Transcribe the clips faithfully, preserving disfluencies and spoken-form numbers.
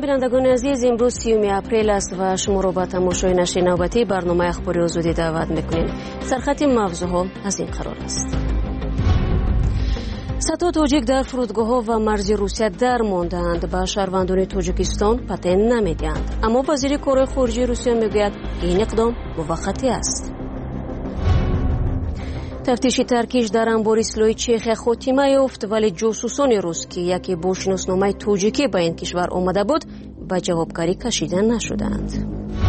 سلام بینندگان عزیز، امروز سیوم اپریل است و شما را به تماشای نشر نوبتی برنامه اخباری آزادی دعوت میکنیم. سرخط موضوعها از این قرار است: صدها تاجیک در فرودگاه‌ها و مرز روسیه در ماندند. به شهروندان تاجیکستان پتنت نمیدهند، اما وزیر کار خارجه روسیه میگوید این اقدام موقتی است. تفتیش ترکیش در انبار سلاح چخیا خاتمه یافت، ولی جاسوسان روس که یکی با شناسنامه تاجیکی به این کشور آمده بود به جوابگری کشیده نشدند.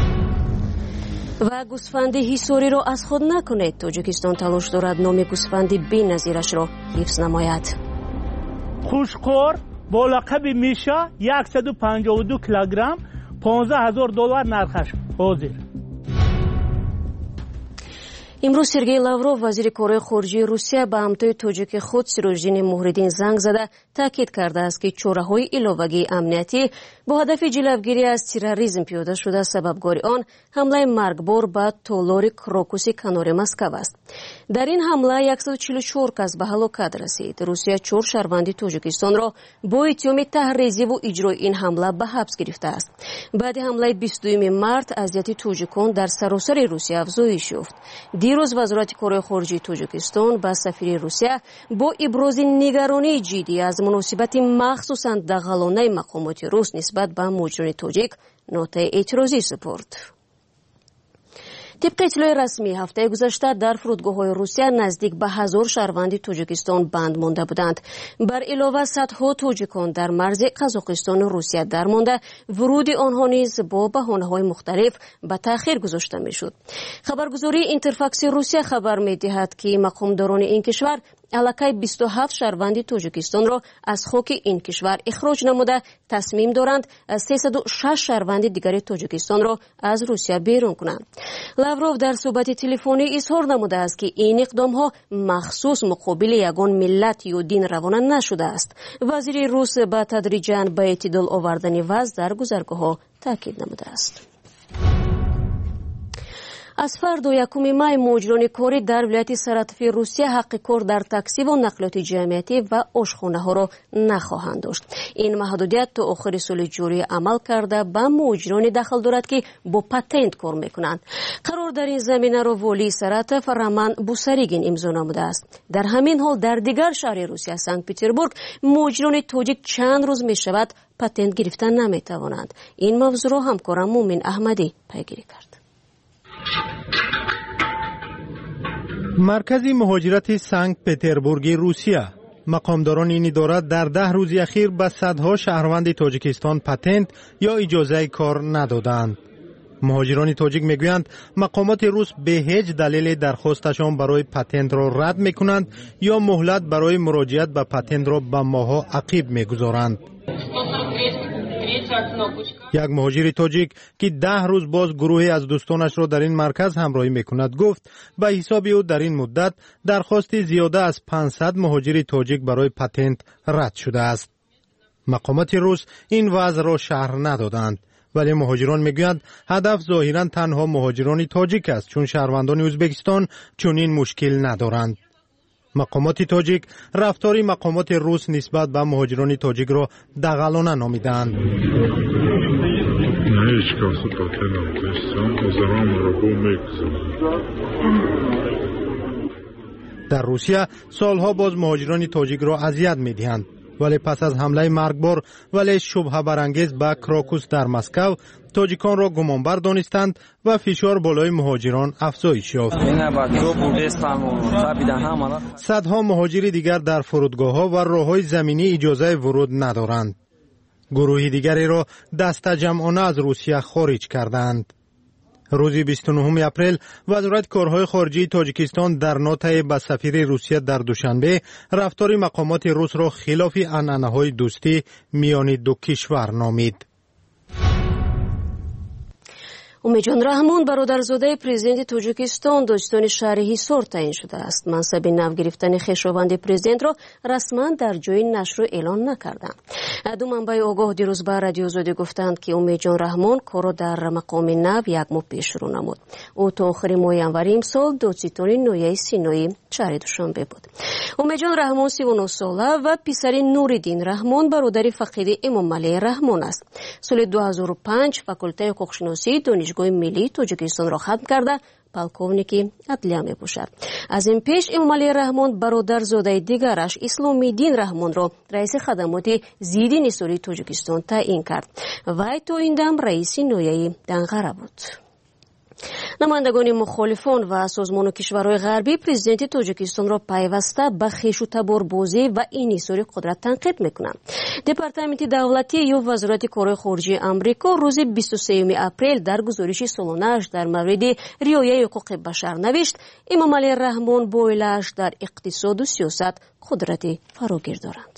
و گوسفند حصاری را از خود نکنید. تاجیکستان تلاش دارد نام گوسفند بی‌نظیرش را حفظ نماید. خوشخور با لقب میشا صد و پنجاه و دو کیلوگرم پانزده هزار دلار نرخش حاضر. امروز سرگئی لاوروف وزیر کار خارجه روسیه به همتای تاجیک خود سیروژدین موهردین زنگ زده تاکید کرده است که چاره‌های علاوه‌ای امنیتی با هدف جلوگیری از تروریسم پیاده شده سببگار آن حمله مرگبار به تالار کراکوس کنار مسکو است. در این حمله صد و چهل و چهار کس به هلاکت رسید. روسیه چهار شهروند تاجیکستان را با اتهام تحریضی و اجرای این حمله به حبس گرفته است. بعد حمله بیست و دو مارس اذیت تاجیکان در سراسر روسیه افزایش یافت. دیروز وزارت کار خارجه تاجیکستان با سفیر روسیه با ابراز نگرانی جدی از مناسبت مخصوصاً دغلانه مقامات روس نسبت به مهاجران تاجیک نوت اعتراضی سپرد. طبق اطلاع رسمی هفته گذشته در فرودگاه‌های روسیه نزدیک به هزار شهروند تاجیکستان بند مانده بودند. بر علاوه صدها تاجیکان در مرز قزاقستان و روسیه در مانده، ورود آنها نیز با بهانه‌های مختلف به تأخیر گذاشته می‌شد. خبرگزاری اینترفاکس روسیه خبر می‌دهد که مقامداران این کشور علاقه بیست و هفت شهروند تاجیکستان را از خاک این کشور اخراج نموده تصمیم دارند سیصد و شش شهروند دیگر تاجیکستان را از روسیه بیرون کنند. لاوروف در صحبت تلفنی اظهار نموده است که این اقدام ها مخصوص مقابل یگان ملت یا دین روانه نشده است. وزیر روس به تدریجاً به اعتدال آوردن وضع در گذرگاه ها تاکید نموده است. از فردا یکم مای مهاجران کاری در ولایت سرطفی روسیه حق کار در تاکسی و نقلیات جمعیتی و آشخانه ها را نخواهند داشت. این محدودیت تا آخر سال جاری عمل کرده به مهاجران داخل دارد که با پتنت کار میکنند. قرار در این زمینه را والی سرطف رمان بوسریگین امضا نموده است. در همین حال در دیگر شهر روسیه سنت پترزبورگ مهاجران تاجیک چند روز می شود پتنت گرفتن نمی توانند. این موضوع را همکارم مومن احمدی پیگیری کرد. مرکز مهاجرت سنت پترزبورگ روسیه مقامداران این اداره در ده روز اخیر به صدها شهروند تاجیکستان پتنت یا اجازه کار ندادند. مهاجران تاجیک میگویند مقامات روس به هیچ دلیل درخواستشان برای پتنت را رد میکنند یا مهلت برای مراجعت به پتنت را به ماه‌ها عقب میگذارند. یک مهاجر تاجیک که ده روز باز گروهی از دوستانش را در این مرکز همراهی میکند گفت به حساب او در این مدت درخواست زیاده از پانصد مهاجر تاجیک برای پتنت رد شده است. مقامات روس این وضع را شرح ندادند، ولی مهاجران میگویند هدف ظاهرا تنها مهاجران تاجیک است، چون شهروندان ازبکستان چنین مشکل ندارند. مقامات تاجیک رفتاری مقامات روس نسبت به مهاجران تاجیک را دغلانه نامیدند. در روسیه سالها باز مهاجران تاجیک را اذیت می‌دهند، ولی پس از حمله مرگبار ولی شبهه برانگیز به کراکوس در مسکو تاجیکان را گمانبر دانستند و فشار بالای مهاجران افزایش یافت. صدها مهاجر دیگر در فرودگاه‌ها و راه‌های زمینی اجازه ورود ندارند. گروهی دیگری را دست جمعانه از روسیه خارج کردند. روز بیست و نهم اپریل وزارت کارهای خارجه تاجیکستان در نوت‌ای به سفیر روسیه در دوشنبه رفتار مقامات روس را خلاف عنعنه‌های دوستی میان دو کشور نامید. умедҷон раҳмон бародарзодаи президенти тоҷикистон доҷстони шаҳри ҳисор таъин шудааст. мансаби нав гирифтани хешованди президентро расман дар ҷойи нашру эълон накарданд. ду манбаи огоҳ дирӯз ба радиои озодӣ гуфтанд ки умедҷон раҳмон корро дар мақоми нав як моҳ пеш шурӯъ намуд. ӯ то охири моҳи январи имсол додситони ноҳияи синоӣ шаҳри душанбе буд. умедҷон раҳмон сиву нӯ сола ва писари нуриддин раҳмон бародари фақиди эмомалии раҳмон аст. соли ду ҳазору панҷ факултаи ҳуқуқшиносии донишгоҳи миллии тоҷикистонро хатм карда полковники адлия мебошад. аз ин пеш эмомалии раҳмон бародарзодаи дигараш исломиддин раҳмонро раиси хадамоти зидди нисолии тоҷикистон таъин кард. вай то ин дам раиси ноҳияи данғара буд. намояндагони мухолифон ва созмону кишварҳои ғарбӣ президенти тоҷикистонро пайваста ба хешу-таборбозӣ ва инҳисори қудрат танқид мекунанд. департаменти давлатӣ ё вазорати корҳои хориҷии амрико рӯзи бисту сеюми апрел дар гузориши солонааш дар мавриди риояи ҳуқуқи башар навишт: эмомалӣ раҳмон бо оилааш дар иқтисоду сиёсат қудрати фарогир доранд.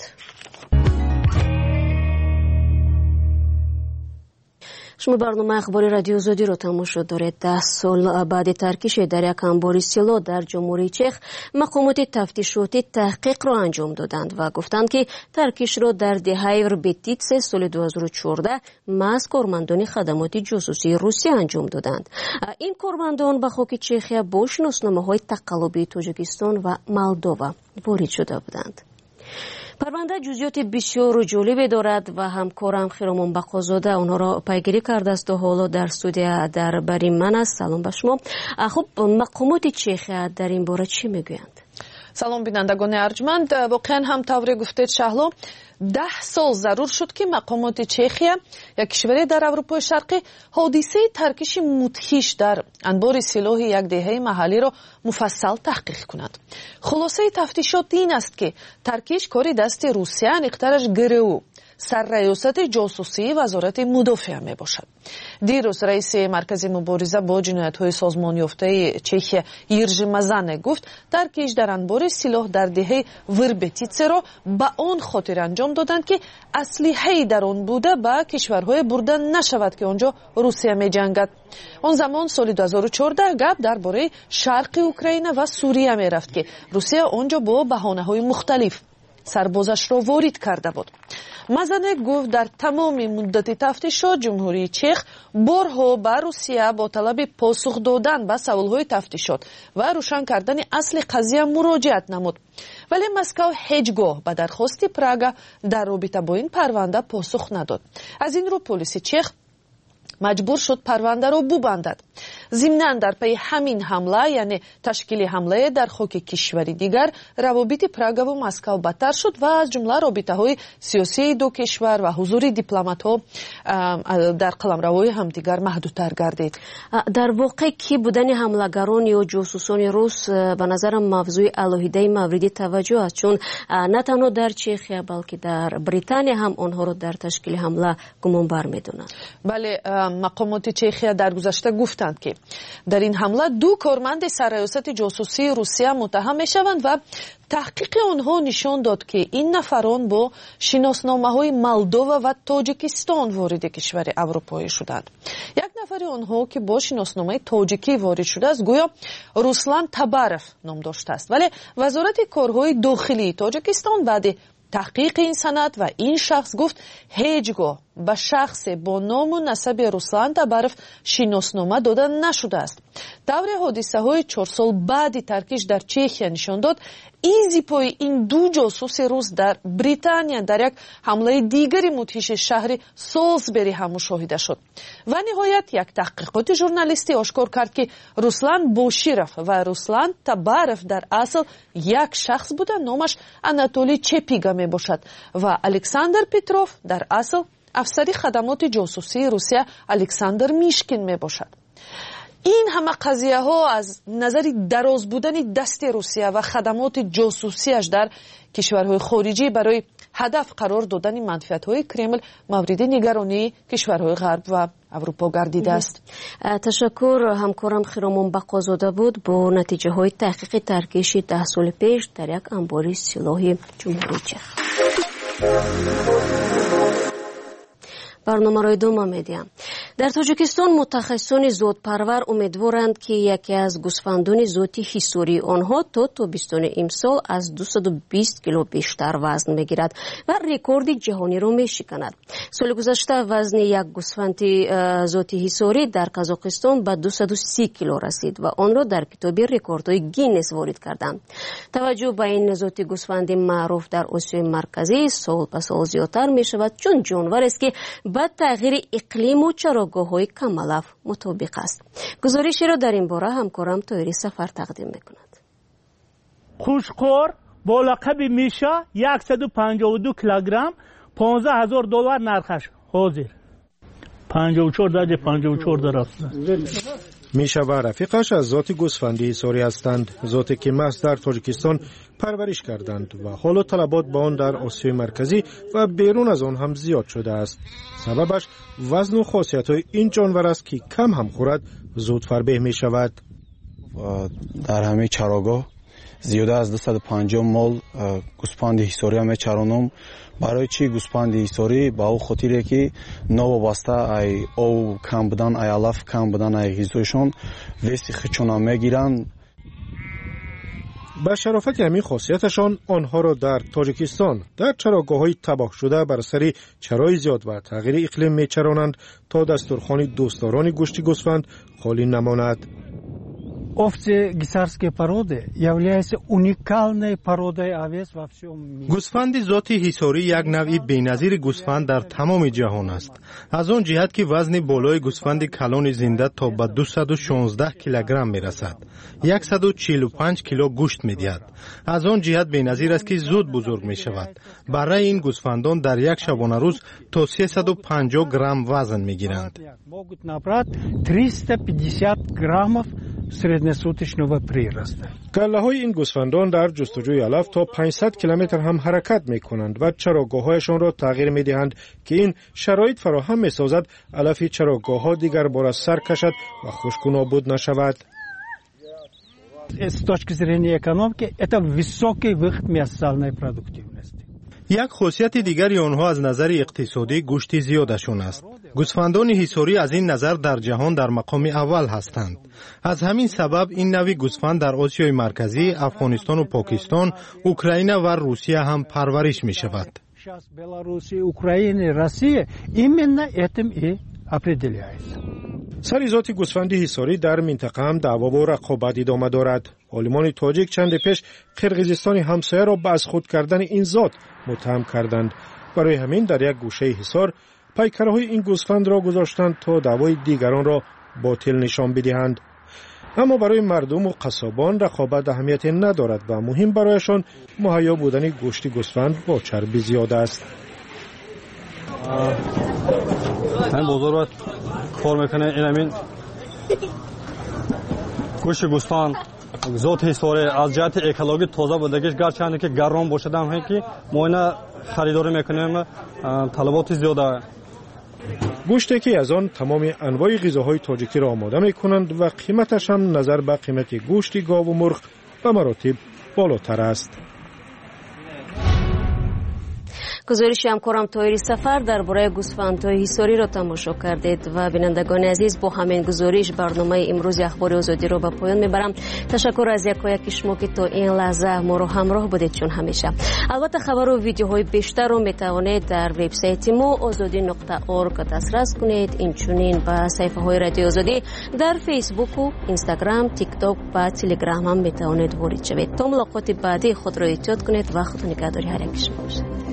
шумо барномаи ахбори радиои озодиро тамошо доред. даҳ сол баъди таркиши дар як амбори сило дар ҷумҳурии чех мақомоти тафтишотӣ таҳқиқро анҷом доданд ва гуфтанд, ки таркишро дар деҳаи рбетитсе соли ду ҳазору чордаҳ маҳз кормандони хадамоти ҷосусии Русия анҷом доданд. ин кормандон ба хоки Чехия бо шиносномаҳои тақаллубии Тоҷикистон ва Молдова ворид шуда буданд. парванда ҷузъиёти бисёру ҷолибе дорад ва ҳамкорам Хиромон Бақозода онҳоро пайгирӣ кардааст ва ҳоло дар студия дар бари ман аст. салом ба шумо. хуб, мақомоти Чехия дар ин бора чӣ мегӯянд? салом бинандагони арҷманд. воқеан ҳам тавре гуфтед Шаҳло, даҳ сол зарур шуд ки мақомоти Чехия, як кишваре дар Аврупои Шарқӣ, ҳодисаи таркиши мудҳиш дар анбори силоҳи як деҳаи маҳаллиро муфассал таҳқиқ кунад. хулосаи тафтишот ин аст, ки таркиш кори дасти Русия, аниқтараш ГРУ, сарраёсати ҷосусии вазорати мудофиа мебошад. дирӯз раиси маркази мубориза бо ҷиноятҳои созмонёфтаи Чехия Иржи Мазане гуфт, таркиш дар анбори силоҳ дар деҳаи Врбетитсеро ба он хотир анҷом доданд, ки аслиҳаи дар он буда ба кишварҳое бурда нашавад, ки онҷо Русия меҷангад. он замон соли ду ҳазору чордаҳ гап дар бораи шарқи Украина ва Сурия мерафт, ки Русия онҷо бо баҳонаҳои мухталиф сарбозашро ворид карда буд. Мазане гуфт, дар тамоми муддати тафтишот ҷумҳурии Чех борҳо ба Русия бо талаби посух додан ба саволҳои тафтишот ва рӯшан кардани асли қазия муроҷиат намуд. вале Москав ҳеҷ гоҳ ба дархости Прага дар робита бо ин парванда посух надод. аз ин рӯ полиси Чех маҷбур шуд парвандаро бубандад. зимнан дар пайи ҳамин ҳамла, яъне ташкили ҳамлае дар хоки кишвари дигар, равобити Прагаву Москав бадтар шуд ва аз ҷумла робитаҳои сиёсии ду кишвар ва ҳузури дипломатҳо дар қаламравои ҳамдигар маҳдудтар гардид. дар воқеъ ки будани ҳамлагарон ё ҷосусони рус ба назарам мавзӯи алоҳидаи мавриди таваҷҷӯҳ аст, чун на танҳо дар Чехия, балки дар Британия ҳам онҳоро дар ташкили ҳамла гумонбар медонанд. бале мақомоти Чехия дар гузашта гуфтанд, ки дар ин ҳамла ду корманди сарраёсати ҷосусии Русия муттаҳам мешаванд ва таҳқиқи онҳо нишон дод, ки ин нафарон бо шиносномаҳои Молдова ва Тоҷикистон вориди кишвари аврупоӣ шуданд. як нафари онҳо, ки бо шиносномаи тоҷикӣ ворид шудааст, гӯё Руслан Табаров ном доштааст. вале вазорати корҳои дохилии Тоҷикистон баъди таҳқиқи ин санад ва ин шахс гуфт, ҳеҷ гоҳ ба шахсе бо ному насаби Руслан Табаров шиноснома дода нашудааст. тавре ҳодисаҳои чор сол баъди таркиш дар Чехия нишон дод, изи пои ин ду ҷосуси рус дар Британия дар як ҳамлаи дигари мудҳиши шаҳри Солсбери ҳам мушоҳида шуд. ва ниҳоят як таҳқиқоти журналистӣ ошкор кард, ки Руслан Боширов ва Руслан Табаров дар асл як шахс буда, номаш Анатолий Чепига мебошад ва Александр Петров дар асл афсари хадамоти ҷосусии Русия Александр Мишкин мебошад. ин ҳама қазияҳо аз назари дароз будани дасти Русия ва хадамоти ҷосусияш дар кишварҳои хориҷӣ барои ҳадаф қарор додани манфиатҳои Кремл мавриди нигаронии кишварҳои ғарб ва аврупо гардидааст. ташаккур. ҳамкорам Хиромон Бақозода буд бо натиҷаҳои таҳқиқи таркиши даҳ соли пеш дар як амбори силоҳи ҷумҳурии Чех. барномаро идома медиҳам. در تاجیکستان متخصصان زودپرور امیدوارند که یکی از گوسفندان ذاتی حصاری آنها تا تابستان امسال از دویست و بیست کیلو بیشتر وزن میگیرد و رکورد جهانی را میشکند. سال گذشته وزن یک گوسفند ذاتی حصاری در قزاقستان به دویست و سی کیلو رسید و آن را در کتاب رکوردهای گینس وارد کردند. توجه به این ذاتی گوسفند معروف در آسیای مرکزی سال به سال زیادتر می شود چون جانور است که با تغییر اقلیم و چراگاه‌های کم علف مطابق است. گزارشی را در این باره همکارم طاهری سفر تقدیم می‌کند. خوشخور با لقب میشا صد و پنجاه و دو کیلوگرم پانزده هزار دلار نرخش حاضر. پنجاه و چهار درجه پنجاه و چهار درست. میشا و رفیقش از ذات گوسفندی حصاری هستند، ذاتی که محض در تاجیکستان پرورش کردند و حالا طلبات با آن در آسیای مرکزی و بیرون از آن هم زیاد شده است. سببش وزن و خاصیت‌های این جانور است که کم هم خورد زود فربه می شود. در همه چراگاه زیاده از دویست و پنجاه مال گوسفند حصاری هم چرانم. برای چی گوسفند حصاری؟ با او خاطره که نوابسته ای او کم بودن، ای علف کم بودن، ای غذایشون ویسی خچونا میگیرن. با شرافت همین خاصیتشان آنها را در تاجیکستان در چراگاه‌های تباه شده بر سر چرای زیاد و تغییر اقلیم میچرانند تا دسترخوان دوستداران گوشت گوسفند خالی نماند. Овцы гисарской породы являются уникальной породой овец во всем мире. گوسفند ذاتی حصاری یک نوع بی‌نظیر گوسفند در تمام جهان است. از آن جهت که وزن بالای گوسفند کلان زنده تا به دویست و شانزده کیلوگرم میرسد. صد و چهل و پنج کیلو گوشت میدهد. از آن جهت بی‌نظیر است که زود بزرگ می شود. برای این گوسفندان در یک شبانه روز تا سیصد و پنجاه گرم وزن میگیرند. Могут набрать триста пятьдесят граммов среднесуточного прироста. گله‌های این گوسفندان در جستجوی علف تا پانصد کیلومتر هم حرکت می‌کنند و چراگاه‌هایشان را تغییر می‌دهند که این شرایط فراهم می‌سازد علف چراگاه‌ها دیگر بار از سر کشد و خشک و نابود نشود. С точки зрения экономики это высокий выход мясной продуктивности. یک خاصیت دیگری آنها از نظر اقتصادی گوشت زیادشون است. گوسفندان حصاری از این نظر در جهان در مقام اول هستند. از همین سبب این نوع گوسفند در آسیای مرکزی، افغانستان و پاکستان، اوکراین و روسیه هم پرورش می شود. Белоруссия, Украина, Россия именно этим и определяется. سر ذات گوسفندی حصاری در منطقه هم دعوا و رقابت ادامه دارد. عالمان تاجیک چند پیش قرقیزستان همسایه را به از خود کردن این ذات متهم کردند. برای همین در یک گوشه حصار پیکرهای این گوسفند را گذاشتند تا دعوای دیگران را باطل نشان بدهند. اما برای مردم و قصابان رقابت اهمیت ندارد و مهم برایشان مهیا بودن گوشت گوسفند با چربی زیاد است. من بزرگ کار میکنه این همین گوشت گوسفند ذات حصاری از جهت اکولوژی تازه بودگیش گرچند که گرم باشد هم که ما اینا خریداری میکنیم طلبات زیاده. گوشتی که از آن تمام انواع غذاهای تاجیکی را آماده میکنند و قیمتش هم نظر به قیمت گوشت گاو و مرغ به مراتب بالاتر است. گزارش همکارم طاهری سفر درباره گوسفندهای حصاری را تماشا کردید و بینندگان عزیز با همین گزارش برنامه امروز اخبار آزادی را به پایان میبرم. تشکر از یکایک شما که تا این لحظه ما را همراه بودید. چون همیشه البته خبر و ویدیوهای بیشتر را میتوانید در وبسایت ما آزادی نقطه اورگ دسترس کنید. اینچنین به صفحه های رادیو آزادی در فیسبوک و اینستاگرام، تیک تاک و تلگرام هم میتوانید وارد شوید. تا ملاقات بعدی خود را احتیاط کنید و خود نگهداری هر یک شما باشید.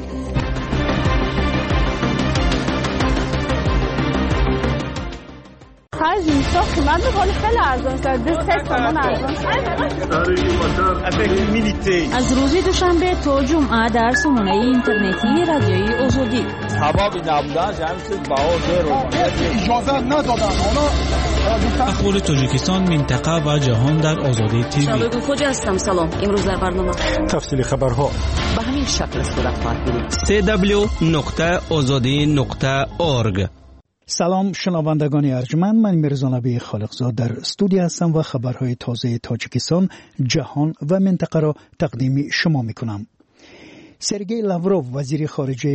خرج میسا قیمت بقالی خیلی ارزان است. دست سامان ارزان از روز دوشنبه تا جمعه در سامانه اینترنتی رادیوی آزادی سبب نبودن جمعیت بهادر رو اجازه ندادن. اخبار تاجیکستان، منطقه و جهان در آزادی تیوی. شباب خوش هستم. سلام. امروز در برنامه تفصیل خبرها به همین شکل صورت خواهد بود. سه دبلیو نقطه آزادی نقطه اورگ. سلام شنوندگان ارجمند، من میرزا نبی خالقزاد در استودیو هستم و خبرهای تازه تاجیکستان، جهان و منطقه را تقدیم شما میکنم. سرگئی لاوروف وزیر خارجه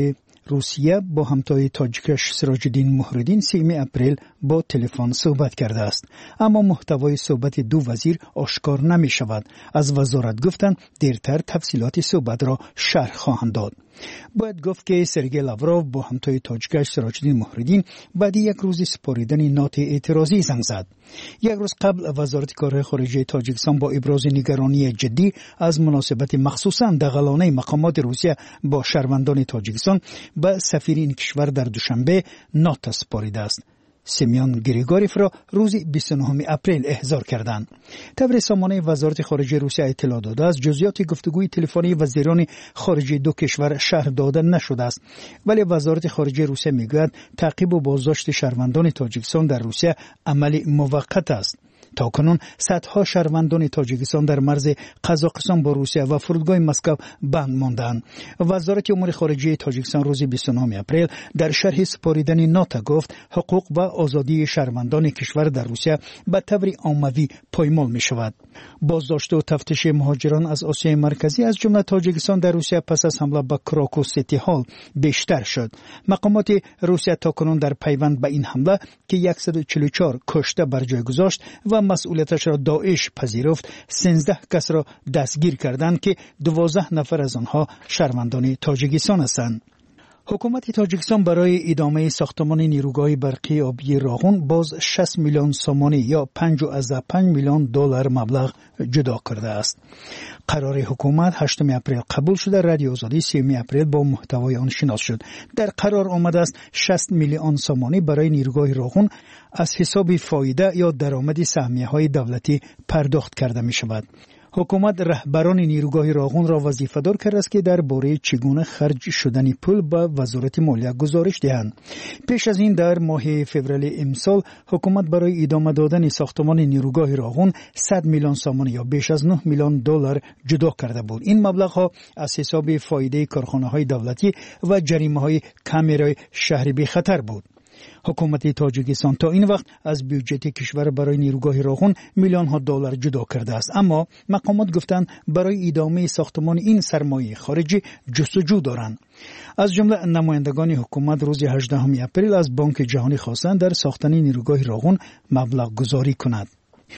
روسیه با همتای تاجیکش سراج‌الدین مهردین سوم اپریل با تلفن صحبت کرده است، اما محتوای صحبت دو وزیر آشکار نمی شود. از وزارت گفتند دیرتر تفصیلات صحبت را شرح خواهند داد. باید گفت که سرگئی لاوروف با همتای تاجیکش سراج‌الدین مهردین بعد یک روز سپاریدن نوت اعتراضی زنگ زد. یک روز قبل وزارت کارهای خارجه تاجیکستان با ابراز نگرانی جدی از مناسبت مخصوصاً دغلانه مقامات روسیه با شهروندان تاجیکستان به سفیر این کشور در دوشنبه نوت سپارید است. سیمیون گریگوریف را روز بیست و نهم اپریل احضار کردند. تبر سامانه وزارت خارجه روسیه اطلاع داده است جزئیات گفتگوی تلفنی وزیران خارجه دو کشور شرح داده نشده است، ولی وزارت خارجه روسیه میگوید تعقیب و بازداشت شهروندان تاجیکستان در روسیه عملی موقت است. تا کنون صدها شهروندان تاجیکستان در مرز قزاقستان با روسیه و فرودگاه مسکو بند ماندند. وزارت امور خارجه تاجیکستان روز بیست و نهم اپریل در شرح سپاریدن نوت گفت حقوق و آزادی شهروندان کشور در روسیه به طور عمومی پایمال می شود. بازداشت و تفتیش مهاجران از آسیای مرکزی از جمله تاجیکستان در روسیه پس از حمله به کراکو سیتی هال بیشتر شد. مقامات روسیه تا کنون در پیوند به این حمله که صد و چهل و چهار کشته بر جای گذاشت و مسئولیتش را داعش پذیرفت، سیزده کس را دستگیر کردند که دوازده نفر از آنها شهروندان تاجیکستان هستند. حکومت تاجیکستان برای ادامه ساختمان نیروگاه برقی آبی راغون باز شصت میلیون سومانی یا پنج و پنج میلیون دلار مبلغ جدا کرده است. قرار حکومت هشتم اپریل قبول شده، رادیو آزادی سوم اپریل با محتوای آن شناس شد. در قرار آمده است شصت میلیون سومانی برای نیروگاه راغون از حساب فایده یا درآمد سهمیه های دولتی پرداخت کرده می شود. حکومت رهبران نیروگاه راغون را وظیفه دار کرده است که درباره چگونه خرج شدن پول به وزارت مالیه گزارش دهند. پیش از این در ماه فوریه امسال حکومت برای ادامه دادن ساختمان نیروگاه راغون صد میلیون سوم یا بیش از نه میلیون دلار جدا کرده بود. این مبلغ ها از حساب فایده کارخانه های دولتی و جریمه های کامیرای شهری بی خطر بود. حکومت تاجیکستان تا این وقت از بودجه کشور برای نیروگاه راغون میلیون ها دلار جدا کرده است، اما مقامات گفتند برای ادامه ساختمان این سرمایه خارجی جستجو دارند. از جمله نمایندگان حکومت روز هجدهم اپریل از بانک جهانی خواستند در ساختن نیروگاه راغون مبلغ گذاری کند.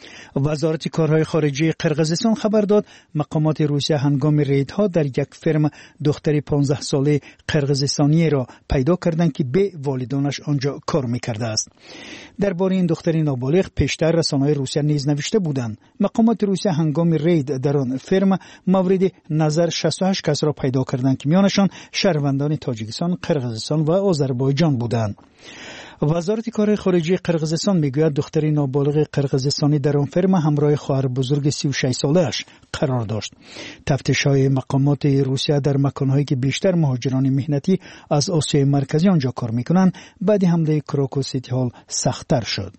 وزارت کارهای خارجه قرقیزستان خبر داد مقامات روسیه هنگام ریدها در یک فرم دختری پانزده ساله قرقیزستانی را پیدا کردند که به والدانش آنجا کار میکرده است. درباره این دختری نابالغ پیشتر رسانه‌های روسیه نیز نوشته بودند. مقامات روسیه هنگام رید در آن فرم مورد نظر شصت و هشت کس را پیدا کردند که میانشان شهروندان تاجیکستان، قرقیزستان و آذربایجان بودند. وزارت کار خارجه قرقیزستان میگوید دختری نابالغ قرقیزستانی در آن فرم همراه خواهر بزرگ سی و شش ساله‌اش قرار داشت. تفتیش‌های مقامات روسیه در مکان‌هایی که بیشتر مهاجران مهنتی از آسیای مرکزی آنجا کار میکنند بعد حمله کراکو سیتی هال سخت‌تر شد.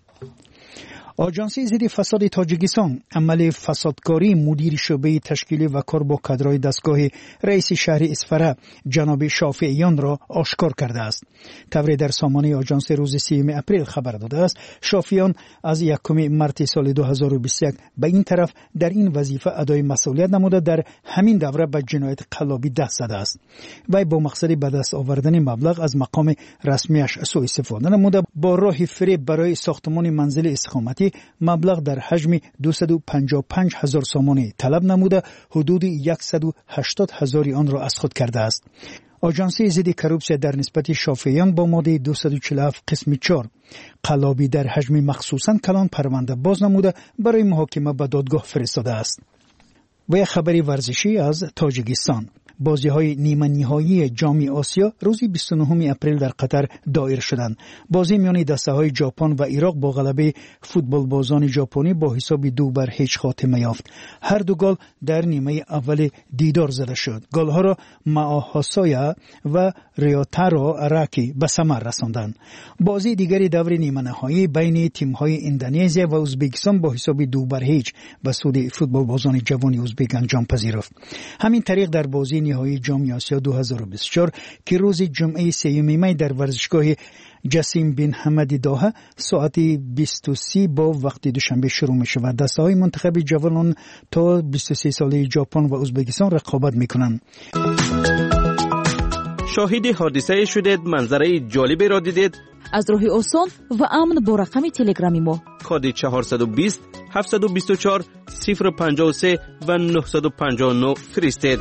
آژانس ضد فساد تاجیکستان عمل فسادکاری مدیر شعبه تشکیلی و کار با کادرهای دستگاه رئیس شهر اسفره جناب شافعیان را آشکار کرده است. طوری در سامانه آژانس روز سوم اپریل خبر داده است شافعیان از یکم مارس سال دو هزار و بیست و یک به این طرف در این وظیفه ادای مسئولیت نموده در همین دوره به جنایت قلابی دست زده است. وی با مقصد به دست آوردن مبلغ از مقام رسمیش سوء استفاده نموده با راه فریب برای ساختمان منزل استقامتی مبلغ در حجم دویست و پنجاه و پنج هزار سومانی طلب نموده حدود صد و هشتاد هزار آن را از خود کرده است. آژانس ضد کروپسیا در نسبت شافعیان با ماده دویست و چهل و هفت قسم چهار قلابی در حجم مخصوصاً کلان پرونده باز نموده برای محاکمه به دادگاه فرستاده است. و یک خبری ورزشی از تاجیکستان. بازی‌های نیمه نهایی جام آسیا روز بیست و نهم اپریل در قطر دایر شدند. بازی میان دسته‌های ژاپن و عراق با غلبه فوتبال بازان ژاپنی با حساب دو بر هیچ خاتمه یافت. هر دو گل در نیمه اول دیدار زده شد. گل‌ها را ماهاسایا و ریوتارو اراکی به ثمر رساندند. بازی دیگری دور نیمه نهایی بین تیم‌های اندونزی و ازبکستان با حساب دو بر هیچ به سود فوتبال بازان جوان ازبک انجام پذیرفت. همین طریق در بازی نهایی جام آسیا دو هزار و بیست و چهار که روز جمعه سوم می در ورزشگاه جسیم بن حمدی دوحه ساعت بیست و سه با وقت دوشنبه شروع می شود. دسته‌های منتخب جوانان تا بیست و سه ساله ژاپن و ازبکستان رقابت می کنند. شاهد حادثه شدید، منظره جالبی را دیدید؟ از راه آسان و امن با رقم تلگرامی ما کد چهارصد و بیست هفتصد و بیست و چهار صفر پنجاه و سه و نهصد و پنجاه و نه فرستید.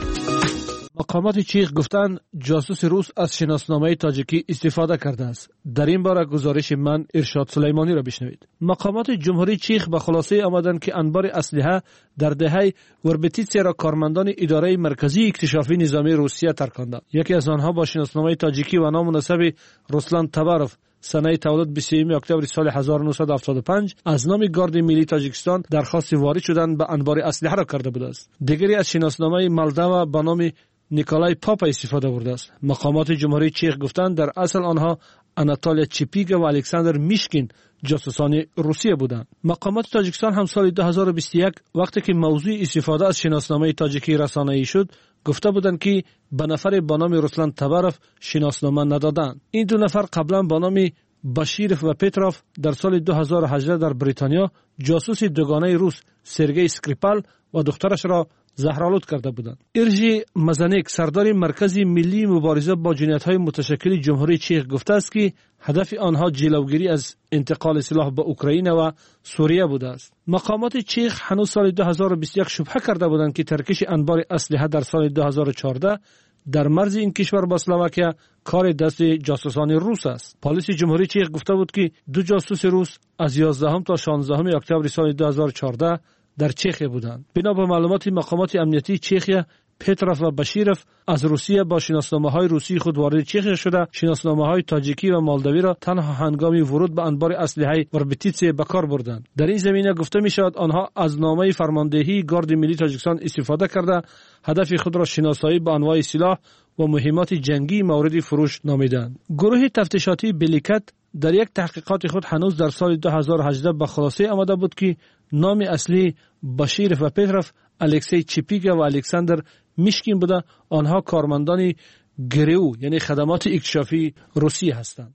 مقامات چیخ گفتند جاسوس روس از شناسنامه تاجیکی استفاده کرده است. در این باره گزارش من ارشاد سلیمانی را بشنوید. مقامات جمهوری چیخ به خلاصه آمدند که انبار اسلحه در دهه وربتیتسی را کارمندان اداره مرکزی اکتشافی نظامی روسیه ترکاندند. یکی از آنها با شناسنامه تاجیکی و نام مناسب رسلان تباروف سنه تولد بیست و سوم اکتبر سال هزار و نهصد و هفتاد و پنج از نام گارد ملی تاجیکستان درخواست وارد شدن به انبار اسلحه را کرده بود است. دیگری از شناسنامه مالداوا به نام نیکولای پاپا استفاده برده است. مقامات جمهوری چیخ گفتند در اصل آنها آناتولیا چیپیگا و الکساندر میشکین جاسوسان روسیه بودند. مقامات تاجیکستان هم سال دو هزار و بیست و یک وقتی که موضوع استفاده از شناسنامه تاجیکی رسانه‌ای شد گفته بودند که به نفر با نام رسلان تباروف شناسنامه ندادند. این دو نفر قبلا با نام باشیروف و پتروف در سال دو هزار و هجده در بریتانیا جاسوس دوگانه روس سرگئی اسکریپال و دخترش را زهرآلود کرده بودند. ایرژی مزانیک سردار مرکز ملی مبارزه با جنایت‌های متشکل جمهوری چیخ گفته است که هدف آنها جلوگیری از انتقال سلاح به اوکراین و سوریه بوده است. مقامات چیخ هنوز سال دو هزار و بیست و یک شبهه کرده بودند که ترکش انبار اسلحه در سال دو هزار و چهارده در مرز این کشور با اسلواکیه کار دست جاسوسان روس است. پلیس جمهوری چیخ گفته بود که دو جاسوس روس از یازدهم تا شانزدهم اکتبر سال دو هزار و چهارده در چخیه بودند. بنا به معلومات مقامات امنیتی چخیه، پتروف و باشیروف از روسیه با شناسنامه‌های روسی خود وارد چخیه شده. شناسنامه‌های تاجیکی و مالدوی را تنها هنگام ورود به انبار اسلحه وربتیتسی به کار بردند. در این زمینه گفته می‌شود آنها از نامه فرماندهی گارد ملی تاجیکستان استفاده کرده هدف خود را شناسایی با انواع سلاح و مهمات جنگی مورد فروش نامیدند. گروه تفتیشاتی بلیکت در یک تحقیقات خود هنوز در سال دو هزار و هجده به خلاصه آمده بود که نام اصلی باشیروف و پتروف الکسی چیپیگا و الکساندر میشکین بوده. آنها کارمندان گریو یعنی خدمات اکتشافی روسیه هستند.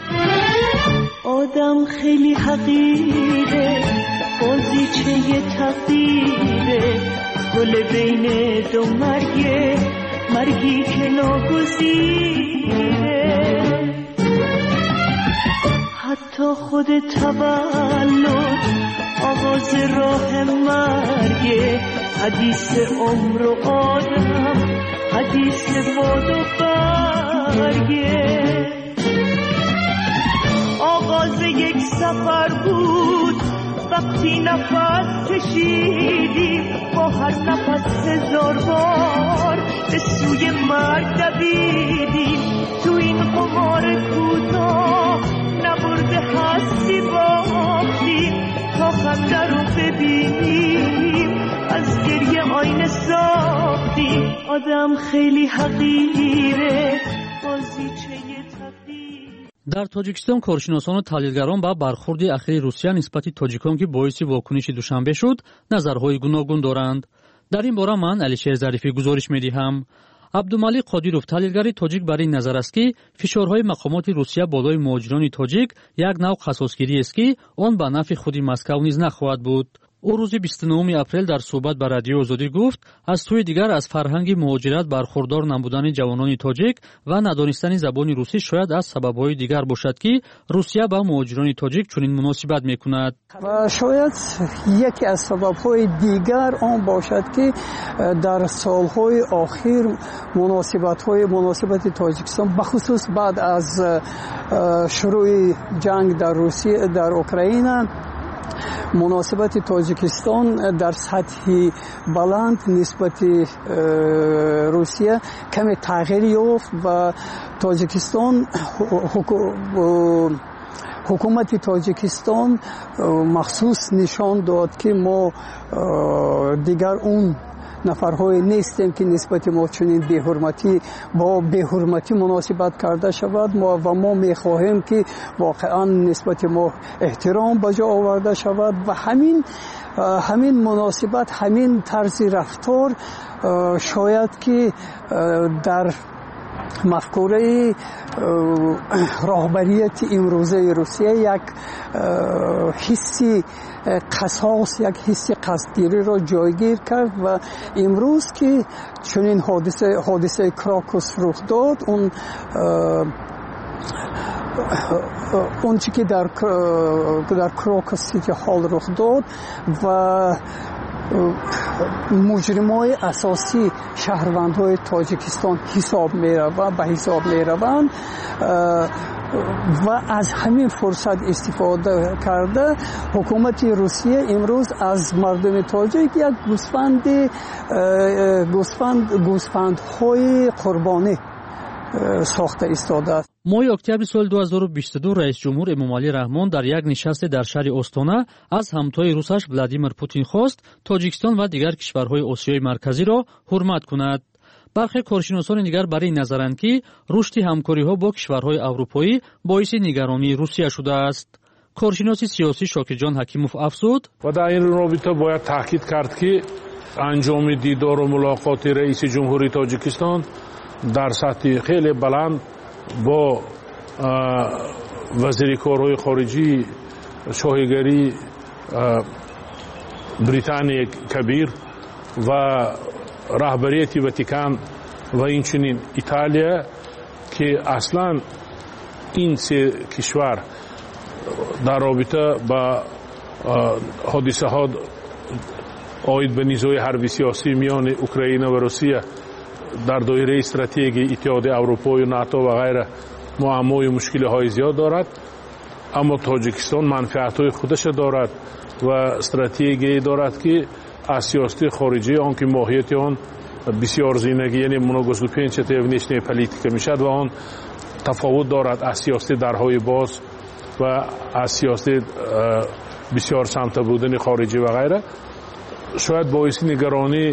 آدم خیلی حقیره، بازیچه تقدیره، گل بین دو مرگه، مرگی که ناگزیره. حتی خود تولد آغاز راه مرگه، حدیث عمر و آدم، حدیث باد و برگه. آغاز یک سفر بود وقتی نفس کشیدیم، با هر نفس هزار بار به سوی مرگ دویدیم. تو این قمار کوتاه نبرده هستی باختیم، تا خنده رو ببینیم از گریه آینه ساختیم. آدم خیلی حقیره، بازیچه تقدیر. در تاجیکستان کارشناسان و تحلیلگران با برخورد اخیر روسیه نسبت تاجیکان که باعث واکنش دوشنبه شد نظرهای گوناگون دارند. در این باره من علیشیر ظریفی گزارش می‌دهم. عبدالمالک قادیروف تحلیلگر تاجیک بر این نظر است که فشارهای مقامات روسیه بالای مهاجران تاجیک یک نوع قصاصگیری است که آن به نفع خود مسکو نیز نخواهد بود. او روز بیست و نهم اپریل در صحبت با رادیو آزادی گفت از سوی دیگر از فرهنگ مهاجرت برخوردار نبودن جوانان تاجیک و ندانستن زبان روسی شاید از سبب‌های دیگر باشد که روسیه با مهاجران تاجیک چنین مناسبت می‌کند. شاید یکی از سبب‌های دیگر آن باشد که در سال‌های اخیر مناسبت‌های مناسبت تاجیکستان بخصوص بعد از شروع جنگ در روسیه در اوکراین مناسبت تاجیکستان در سطح بلند نسبت روسیه کمی تغییر یافت و تاجیکستان حکومت تاجیکستان مخصوص نشان داد که ما دیگر اون نفرهای نیستیم که نسبت ما چنین بی‌حرمتی با بی‌حرمتی مناسبت کرده شود. ما و ما می‌خواهیم که واقعا نسبت ما احترام به جا آورده شود و همین همین مناسبت، همین طرز رفتار شاید که در مفکوره راهبریت امروزه روسیه یک حسی قصاص، یک حسی قصدگیری را جایگیر کرد و امروز که چنین حادثه حادثه کراکوس رخ داد، اون اون چی که در در کراکوس سیتی هال رخ داد و مجرمای اساسی شهروندهای تاجیکستان حساب می‌روند، به حساب می‌روند و از همین فرصت استفاده کرده حکومت روسیه امروز از مردم تاجیک یک گوسفند گوسفند گوسفندهای قربانی ساخته ایستاده است. ماه اکتبر سال دو هزار و بیست و دو رئیس جمهور امامعلی رحمان در یک نشست در شهر استونه از همتای روسش ولادیمیر پوتین خواست تاجیکستان و دیگر کشورهای آسیای مرکزی را حرمت کند. برخی کارشناسان دیگر برای این نظرند که رشد همکاری‌ها با کشورهای اروپایی باعث نگرانی روسیه شده است. کارشناس سیاسی شاکرجان حکیموف افزود: و در این رابطه باید تاکید کرد که انجام دیدار و ملاقات رئیس جمهوری تاجیکستان در سطح خیلی بلند با وزیر کارهای خارجی شاهیگری بریتانیای کبیر و رهبریت اتیکان و اینچنین ایتالیا که اصلا این سه کشور در رابطه با حادثه ها آید به نیروی حربی سیاسی میان اوکراین و روسیه در دایره استراتژی اتحاد اروپا و ناتو و غیره معمای مشکل های زیاد دارد، اما تاجیکستان منفعت های خودش دارد و استراتژی دارد که از سیاست خارجی آن که ماهیت آن بسیار زینگی یعنی منوگوزلوپینچ تیونیشنی پلیتیک میشد و آن تفاوت دارد از سیاست درهای باز و از سیاست بسیار سمت بودن خارجی و غیره. شاید باعث نگرانی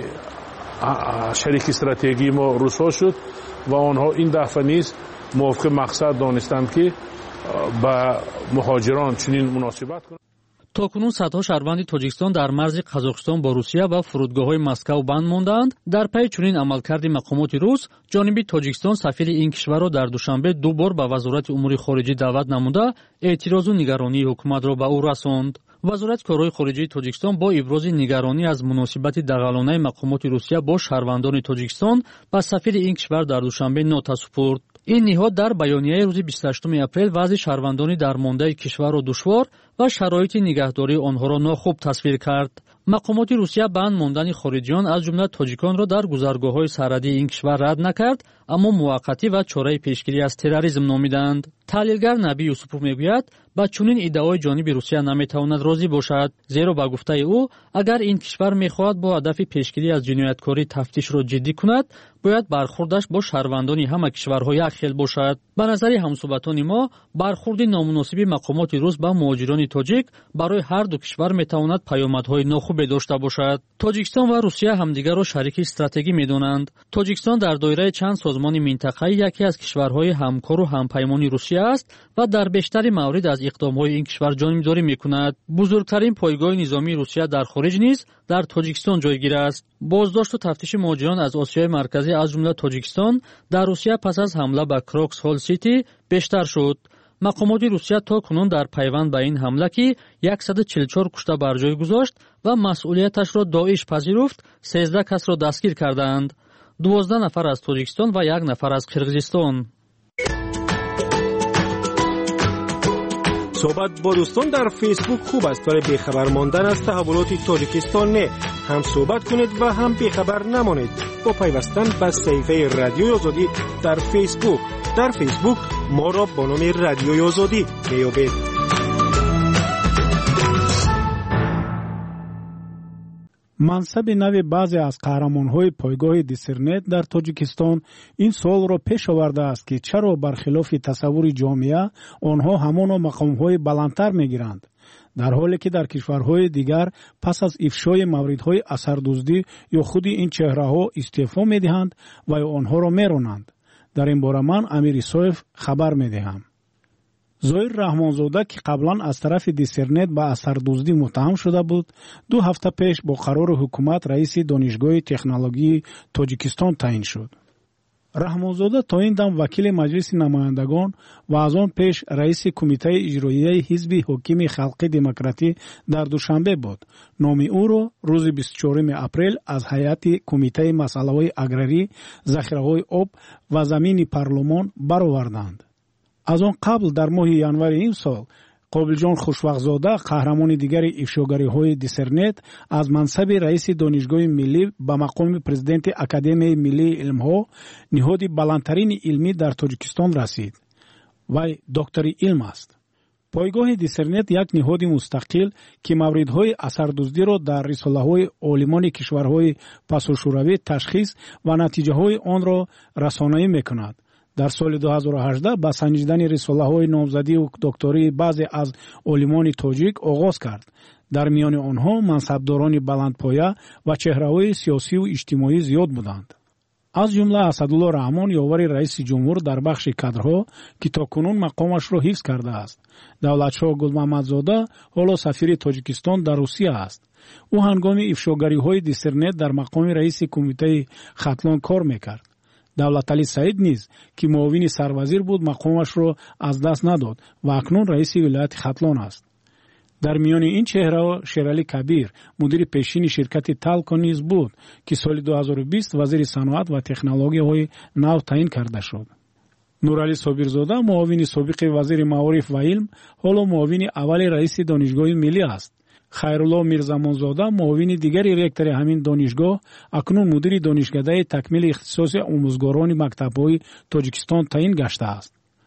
شریک استراتژی ما روس‌ها شد و آنها این دفعه نیز موافق مقصد دانستند که با مهاجران چنین مناسبت کنند. تاکنون صدها شهروند تاجیکستان در مرز قزاقستان با روسیه و فرودگاه‌های مسکو بند ماندند. در پی چنین عملکرد مقامات روس، جانب تاجیکستان سفیر این کشور را در دوشنبه دو بار به وزارت امور خارجه دعوت نموده اعتراض و نگرانی حکومت را به او رساند. وزارت کارهای خارجه تاجیکستان با ابراز نگرانی از مناسبت دغلانه مقامات روسیه با شهروندان تاجیکستان به سفیر این کشور در دوشنبه نوت سپرد. این نهاد در بیانیه روز بیست و هشتم اپریل وضع شهروندان درمانده کشور را دشوار و شرایط نگهداری آنها را ناخوب تصویر کرد. مقامات روسیه بند ماندن خارجیان از جمله تاجیکان را در گذرگاه‌های سرحدی این کشور رد نکرد، اما موقتی و چاره پیشگیری از تروریسم نامیدند. تحلیلگر نبی یوسفوف میگوید با چنین ایده‌های جانب روسیه نمیتواند راضی باشد، زیرا با گفته او اگر این کشور میخواهد با هدف پیشگیری از جنایتکاری تفتیش را جدی کند، باید برخوردش با شهروندان همه کشورها یک خیل باشد. به نظر همصحبتان ما برخورد نامناسب مقامات روس با مهاجران تاجیک برای هر دو کشور میتواند پیامدهای ناخوب داشته باشد. تاجیکستان و روسیه همدیگر را شریک استراتژی میدانند. تاجیکستان در دایره چند سازمان منطقه‌ای یکی از کشورهای همکار و همپیمان روسیه است و در بیشتر موارد از اقدام‌های این کشور جانبداری می‌کند. بزرگترین پایگاه نظامی روسیه در خارج نیز در تاجیکستان جایگیر است. بازداشت و تفتیش مهاجران از آسیای مرکزی از جمله تاجیکستان در روسیه پس از حمله به کراکس هال سیتی بیشتر شد. مقامات روسیه تا کنون در پیوند به این حمله که صد و چهل و چهار کشته بر جای گذاشت و مسئولیتش را داعش پذیرفت، سیزده کس را دستگیر کردند. دوازده نفر از تاجیکستان و یک نفر از قرقیزستان. صحبت با دوستان در فیسبوک خوب است، برای بیخبر ماندن از تحولات تاجیکستان نه. هم صحبت کنید و هم بیخبر نمانید با پیوستن به صفحه رادیوی آزادی در فیسبوک. در فیسبوک ما را با نام رادیوی آزادی میابید. منصب نو بعضی از قهرمان‌های پایگاه دیسرنت در تاجیکستان این سوال را پیش آورده است که چرا برخلاف تصور جامعه آنها همان مقام‌های بلندتر می‌گیرند، در حالی که در کشورهای دیگر پس از افشای موردهای اثردوزی یا خود این چهره‌ها استعفا می‌دهند و یا آنها را می‌رانند. در این باره من امیر صایف خبر می‌دهم. زایر رحمانزاده که قبلا از طرف دیسرنت به اثردوزی متهم شده بود، دو هفته پیش با قرار حکومت رئیس دانشگاه تکنولوژی تاجیکستان تعیین شد. раҳмонзода то ин дам вакили маҷлиси намояндагон ва аз он пеш раиси кумитаи иҷроияи ҳизби ҳокими халқи демократӣ дар душанбе буд. номи ӯро рӯзи бисту чорум апрел аз ҳайати кумитаи масъалаҳои аграрӣ, захираҳои об ва замини парлумон бароварданд. аз он қабл дар моҳи январи ин сол қобилҷон хушвақтзода қаҳрамони дигари ифшогариҳои дисернет аз мансаби раиси донишгоҳи миллӣ ба мақоми президенти академияи миллии илмҳо, ниҳоди баландтарини илмӣ дар тоҷикистон расид. вай доктори илм аст. пойгоҳи дисернет як ниҳоди мустақил ки мавридҳои асардуздиро дар рисолаҳои олимони кишварҳои пасушӯравӣ ташхис ва натиҷаҳои онро расонаӣ мекунад. дар соли ду ҳазору ҳаждаҳ ба санҷидани рисолаҳои номзадию доктории баъзе аз олимони тоҷик оғоз кард. дар миёни онҳо мансабдорони баландпоя ва чеҳраҳои сиёсиву иҷтимоӣ зиёд буданд. аз ҷумла асадулло раҳмон ёвари раиси ҷумҳур дар бахши кадрҳо ки токунун мақомашро ҳифз кардааст. давлатшоҳ гулмаҳмадзода ҳоло сафири тоҷикистон дар русия аст. ӯ ҳангоми ифшогариҳои дисернет дар мақоми раиси кумитаи хатлон кор мекард. давлатали саид низ ки муовини сарвазир буд мақомашро аз даст надод ва акнун раиси вилояти хатлон аст. дар миёни ин чеҳраҳо шералӣ кабир мудири пешини ширкати талко низ буд ки соли ду ҳазору бист вазири саноат ва технологияҳои нав таъин карда шуд. нуралӣ собирзода муовини собиқи вазири маориф ва илм ҳоло муовини аввали раиси донишгоҳи миллӣ аст. хайрулло мирзамонзода муовини дигари ректори ҳамин донишгоҳ акнун мудири донишкадаи такмили ихтисоси омӯзгорони мактабҳои тоҷикистон таъин гаштааст.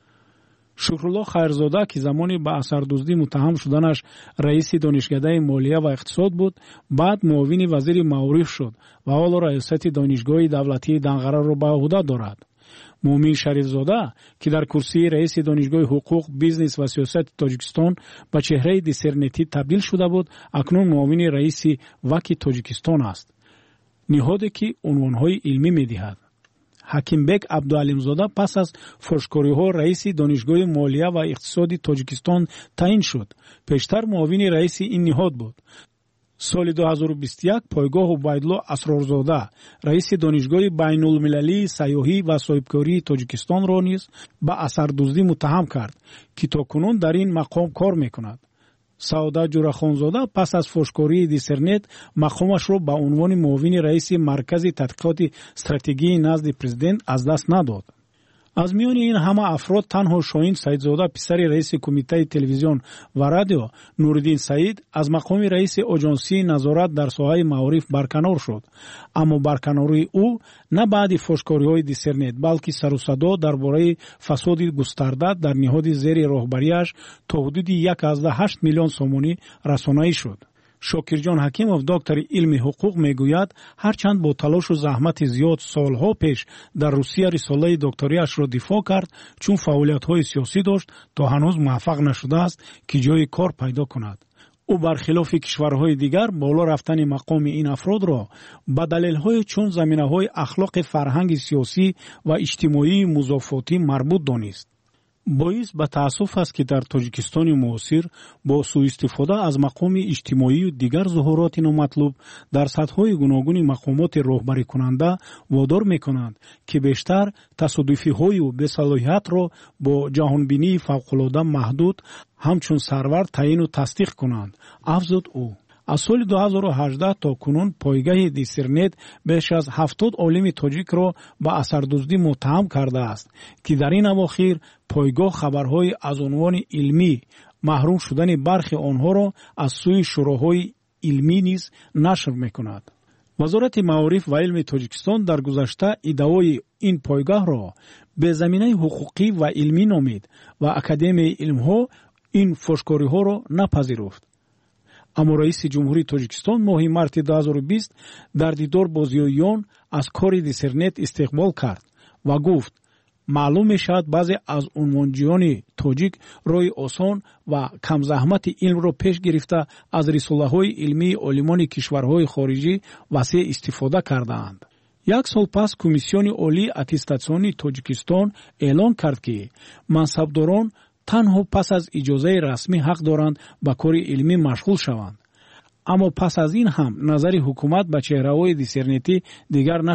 шукрулло хайрзода ки замони ба асардуздӣ муттаҳам шуданаш раиси донишкадаи молия ва иқтисод буд, баъд муовини вазири маориф шуд ва ҳоло раисати донишгоҳи давлатии Данғараро ба уҳда дорад. муъмин шарифзода ки дар курсии раиси донишгоҳи ҳуқуқ, бизнес ва сиёсати Тоҷикистон ба чеҳраи дисернетӣ табдил шуда буд, акнун муовини раиси ваки Тоҷикистон аст. ниҳоде ки унвонҳои илмӣ медиҳад. ҳакимбек абдуалимзода пас аз фошкориҳо раиси донишгоҳи молия ва иқтисоди Тоҷикистон таъин шуд. пештар муовини раиси ин ниҳод буд. соли ду ҳазору бисту як пойгоҳ Убайдулло Асрорзода раиси донишгоҳи байнулмилалии сайёҳӣ ва соҳибкории Тоҷикистонро низ ба асардуздӣ муттаҳам кард ки токунун дар ин мақом кор мекунад. Саодат Ҷурахонзода пас аз фошкории дисернет мақомашро ба унвони муовини раиси маркази тадқиқоти стратегии назди президент аз даст надод. аз миёни ин ҳама афрод танҳо Шоҳин Саидзода писари раиси кумитаи телевизион ва радио Нуриддин Саид аз мақоми раиси оҷонсии назорат дар соҳаи маориф барканор шуд. аммо барканории ӯ на баъди фошкориҳои дисернет, балки сарусадо дар бораи фасоди густарда дар ниҳоди зери роҳбарияш то ҳудуди як азда ҳашт миллион сомонӣ расонаӣ шуд. шокирҷон ҳакимов доктори илми ҳуқуқ мегӯяд ҳарчанд бо талошу заҳмати зиёд солҳо пеш дар Русия рисолаи докториашро дифоъ кард, чун фаъолиятҳои сиёсӣ дошт, то ҳанӯз муваффақ нашудааст ки ҷои кор пайдо кунад. ӯ бархилофи кишварҳои дигар боло рафтани мақоми ин афродро ба далелҳое чун заминаҳои ахлоқи фарҳанги сиёсӣ ва иҷтимоии музофотӣ марбут донист. боис ба таассуф аст ки дар Тоҷикистони муосир бо сӯистифода аз мақоми иҷтимоию дигар зуҳуроти номатлуб дар сатҳҳои гуногуни мақомоти роҳбарикунанда водор мекунанд ки бештар тасодуфиҳою бесалоҳиятро бо ҷаҳонбинии фавқулода маҳдуд ҳамчун сарвар таъину тасдиқ кунанд, афзуд ӯ. аз соли ду ҳазору ҳаждаҳ то кунун пойгаҳи дисернет беш аз ҳафтод олими тоҷикро ба асардуздӣ муттаҳам кардааст ки дар ин авохир пойгоҳ хабарҳои аз унвони илмӣ маҳрум шудани бархи онҳоро аз сӯи шӯроҳои илмӣ низ нашр мекунад. вазорати маориф ва илми Тоҷикистон дар гузашта иддаои ин пойгоҳро безаминаи ҳуқуқӣ ва илмӣ номид ва Академияи илмҳо ин фошкориҳоро напазируфт. аммо раиси ҷумҳурии Тоҷикистон моҳи марти ду ҳазору бист дар дидор бо зиёиён аз кори дисернет истиқбол кард ва гуфт: маълум мешавад баъзе аз унвонҷиёни тоҷик роҳи осон ва камзаҳмати илмро пеш гирифта аз рисолаҳои илмии олимони кишварҳои хориҷӣ васеъ истифода кардаанд. як сол пас Комиссиони олии аттестатсионии Тоҷикистон эълон кард ки мансабдорон танҳо пас аз иҷозаи расмӣ ҳақ доранд ба кори илмӣ машғул шаванд. аммо пас аз ин ҳам назари ҳукумат ба чеҳраҳои дисернетӣ дигар нашуд.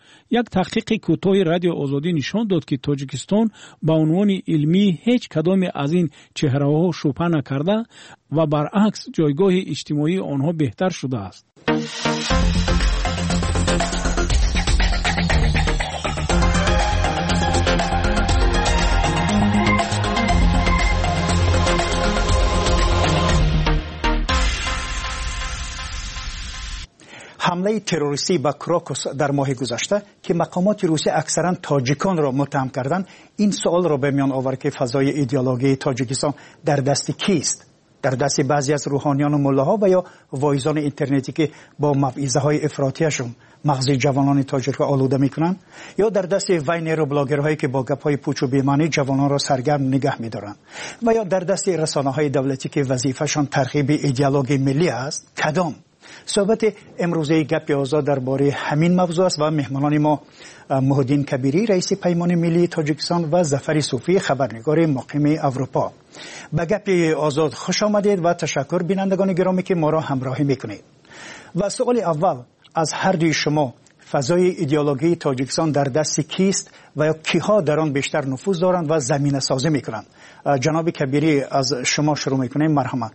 یک تحقیق کوتاه رادیو آزادی نشان داد که تاجیکستان با عنوان علمی هیچ کدام از این چهره‌ها شوپه نکرده و برعکس جایگاه اجتماعی آنها بهتر شده است. حمله تروریستی به کراکوس در ماه گذشته که مقامات روسیه اکثرا تاجیکان را متهم کردند، این سوال را به میان آورد که فضای ایدئولوژی تاجیکستان در دست کیست؟ در دست بعضی از روحانیان و ملاها و یا وایزان اینترنتی که با موعظه های افراطیشون مغز جوانان تاجیک را آلوده میکنند، یا در دست وینر و بلاگرهایی که با گپ‌های پوچ و بی‌معنی جوانان را سرگرم نگه می‌دارند، و یا در دست رسانه‌های دولتی که وظیفه‌شان ترغیب ایدئولوژی ملی است؟ کدام؟ صحبت امروزه گپ آزاد درباره همین موضوع است و مهمانان ما محمدین کبیری رئیس پیمان ملی تاجیکستان و ظفر صوفی خبرنگار مقیم اروپا. به گپ آزاد خوش آمدید و تشکر بینندگان گرامی که ما را همراهی میکنید. و سوال اول از هر دوی شما، فضای ایدئولوژی تاجیکستان در دست کیست و کیها در آن بیشتر نفوذ دارند و زمینه سازی میکنند؟ جناب کبیری از شما شروع میکنیم. مرحمت.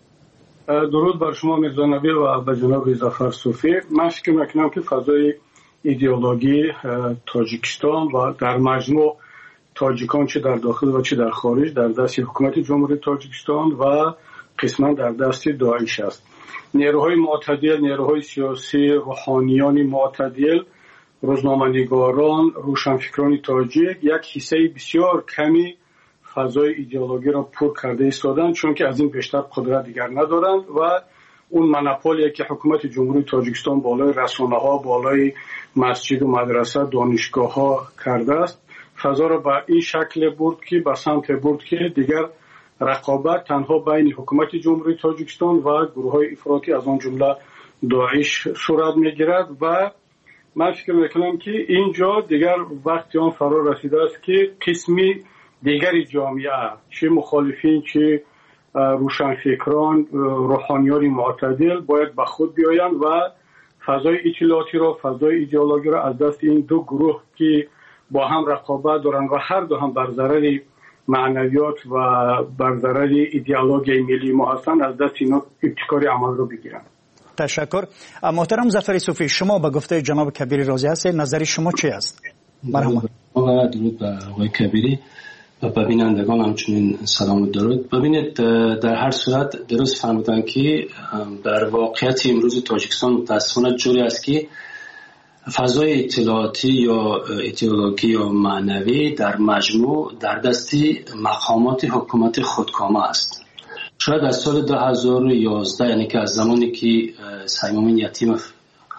درود بر شما میرزا نبی و به جناب ظفر صوفی. من فکر میکنم که فضای ایدئولوژی تاجیکستان و در مجموع تاجیکان چه در داخل و چه در خارج در دست حکومت جمهوری تاجیکستان و قسما در دست داعش است. نیروهای معتدل، نیروهای سیاسی، روحانیان معتدل، روزنامه‌نگاران، روشنفکران تاجیک یک حصه بسیار کمی فضای ایدئولوژی را پر کرده ایستادند، چون که از این بیشتر قدرت دیگر ندارند و اون مونوپولی که حکومت جمهوری تاجیکستان بالای رسانه‌ها، بالای مسجد و مدرسه، دانشگاه‌ها کرده است، فضا را به این شکل برد که به سمت برد که دیگر رقابت تنها بین حکومت جمهوری تاجیکستان و گروه‌های افراطی از آن جمله داعش صورت می‌گیرد و من فکر می‌کنم که اینجا دیگر وقتی آن فرا رسیده است که قسمی دیگری جامعه، چه مخالفین چه روشنفکران، روحانیان معتدل باید به خود بیایند و فضای اطلاعاتی را، فضای ایدئولوژی را از دست این دو گروه که با هم رقابت دارند و هر دو هم بر ضرر معنویات و بر ضرر ایدئولوژی ملی ما هستند، از دست اینا ابتکاری عمل رو بگیرند. تشکر. محترم ظفر صوفی، شما به گفته جناب کبیری راضی هستید؟ نظر شما چی است؟ مرحبا. درود به آقای کبیری و ببینندگان همچنین سلام و درود. ببینید، در هر صورت درست فهمیدن که در واقعیت امروز تاجیکستان متاسفانه جوری است که فضای اطلاعاتی یا ایدئولوژی یا معنوی در مجموع در دست مقامات حکومت خودکامه است. شاید از سال دو هزار و یازده، یعنی که از زمانی که سیمامین یتیموف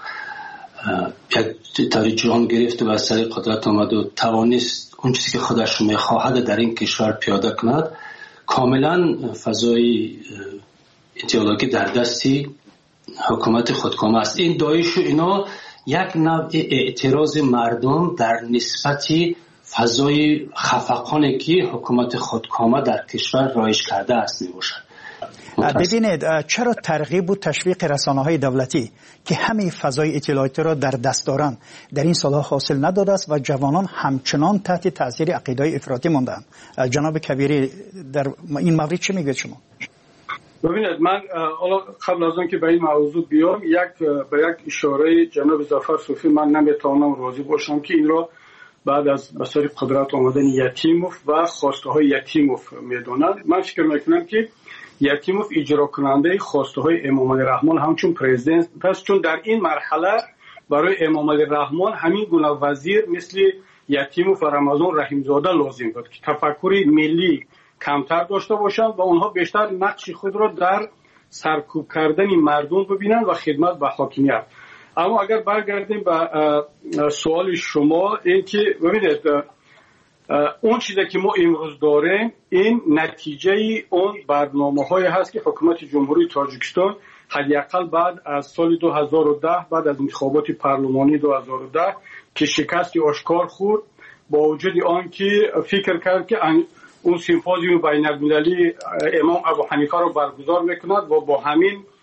یک طوری جان گرفت و از سر قدرت آمد و توانست اون چیزی که خودش میخواهد در این کشور پیاده کند، کاملا فضای ایدئولوژی در دستی حکومت خودکامه است. این داعش و اینا یک نوع اعتراض مردم در نسبت فضای خفقانی که حکومت خودکامه در کشور رایج کرده است میباشد. ببینید، چرا ترغیب و تشویق رسانه‌های دولتی که همین فضای اطلاعاتی را در دست دارند در این سالها حاصل نداده است و جوانان همچنان تحت تاثیر عقیده‌های افراطی ماندند؟ جناب کبیری در این مورد چه میگوید شما؟ ببینید، من قبل از آن که به این موضوع بیام یک به یک اشاره جناب ظفر صوفی من نمیتوانم راضی باشم که این را بعد از بسیار قدرت آمدن یتیموف و خواسته های یتیموف میدونند. من فکر میکنم که یتیموف اجرا کننده خواسته های امام علی رحمان همچون پرزیدنت است، چون در این مرحله برای امام علی رحمان همین گونه وزیر مثل یتیموف و رمضان رحیمزاده لازم بود که تفکر ملی کمتر داشته باشند و اونها بیشتر نقش خود را در سرکوب کردن مردم ببینند و خدمت به حاکمیت. اما اگر برگردیم به سوال شما، این که ببینید اون چیزی که ما امروز داریم این نتیجه اون برنامه‌های هست که حکومت جمهوری تاجیکستان حداقل بعد از سال دو هزار و ده، بعد از انتخابات پارلمانی دو هزار و ده که شکست آشکار خورد، با وجود آن که فکر کرد که اون سیمپوزیوم بین‌المللی امام ابو حنیفه رو برگزار میکند و با همین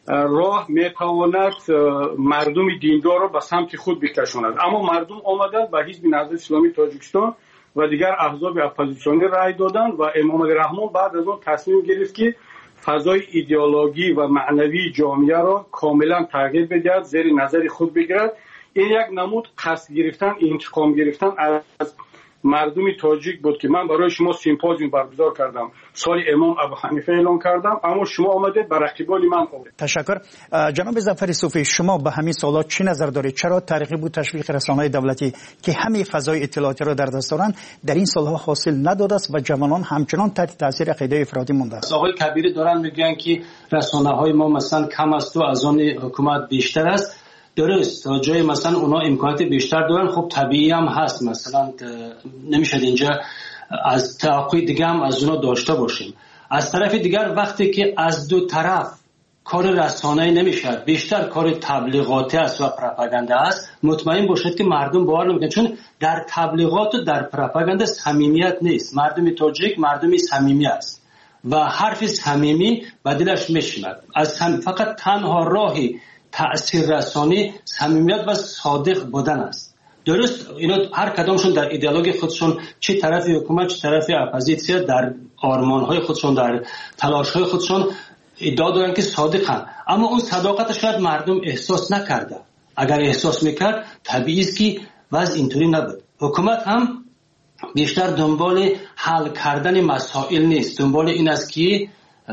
راه میتواند مردم دیندار را به سمت خود بکشاند. اما مردم آمدند به حزب نهضت اسلامی تاجیکستان و دیگر احزاب اپوزیسیونی رای دادند و امام رحمان بعد از اون تصمیم گرفت که فضای ایدئولوژی و معنوی جامعه را کاملا تغییر بدهد، زیر نظر خود بگیرد. این یک نمود قصد گرفتن، انتقام گرفتن از مردم تاجیک بود که من برای شما سیمپوزیوم برگزار کردم، سال امام ابو حنیفه اعلان کردم، اما شما آمده به رقیبان من آمدید. تشکر. جناب ظفر صوفی، شما به همین سوالات چی نظر دارید؟ چرا تاریخی بود تشویق رسانه‌های دولتی که همه فضای اطلاعاتی را در دست دارند در این سالها حاصل نداده است و جوانان همچنان تحت تاثیر عقیده افراطی مونده است؟ آقای کبیری دارن میگن که رسانه‌های ما مثلا کم است و از آن حکومت بیشتر است. درست، تا جای مثلا اونا امکانات بیشتر دارن، خب طبیعی هم هست، مثلا نمیشه اینجا از توقع دیگه هم از اونا داشته باشیم. از طرف دیگر وقتی که از دو طرف کار رسانه‌ای نمیشه، بیشتر کار تبلیغاتی است و پروپاگاندا است، مطمئن باشید که مردم باور نمیکنن، چون در تبلیغات و در پروپاگاندا صمیمیت نیست. مردم تاجیک مردمی صمیمی است و حرف صمیمی به دلش میشینه. از فقط تنها راهی تأثیر رسانی صمیمیت و صادق بودن است. درست، اینا هر کدامشون در ایدئولوژی خودشون، چه طرف حکومت چه طرف اپوزیسیون، در آرمان‌های خودشون در تلاش‌های خودشون ادعا دارن که صادقن، اما اون صداقت شاید مردم احساس نکرده. اگر احساس میکرد طبیعی است که وضع اینطوری نبود. حکومت هم بیشتر دنبال حل کردن مسائل نیست، دنبال این است که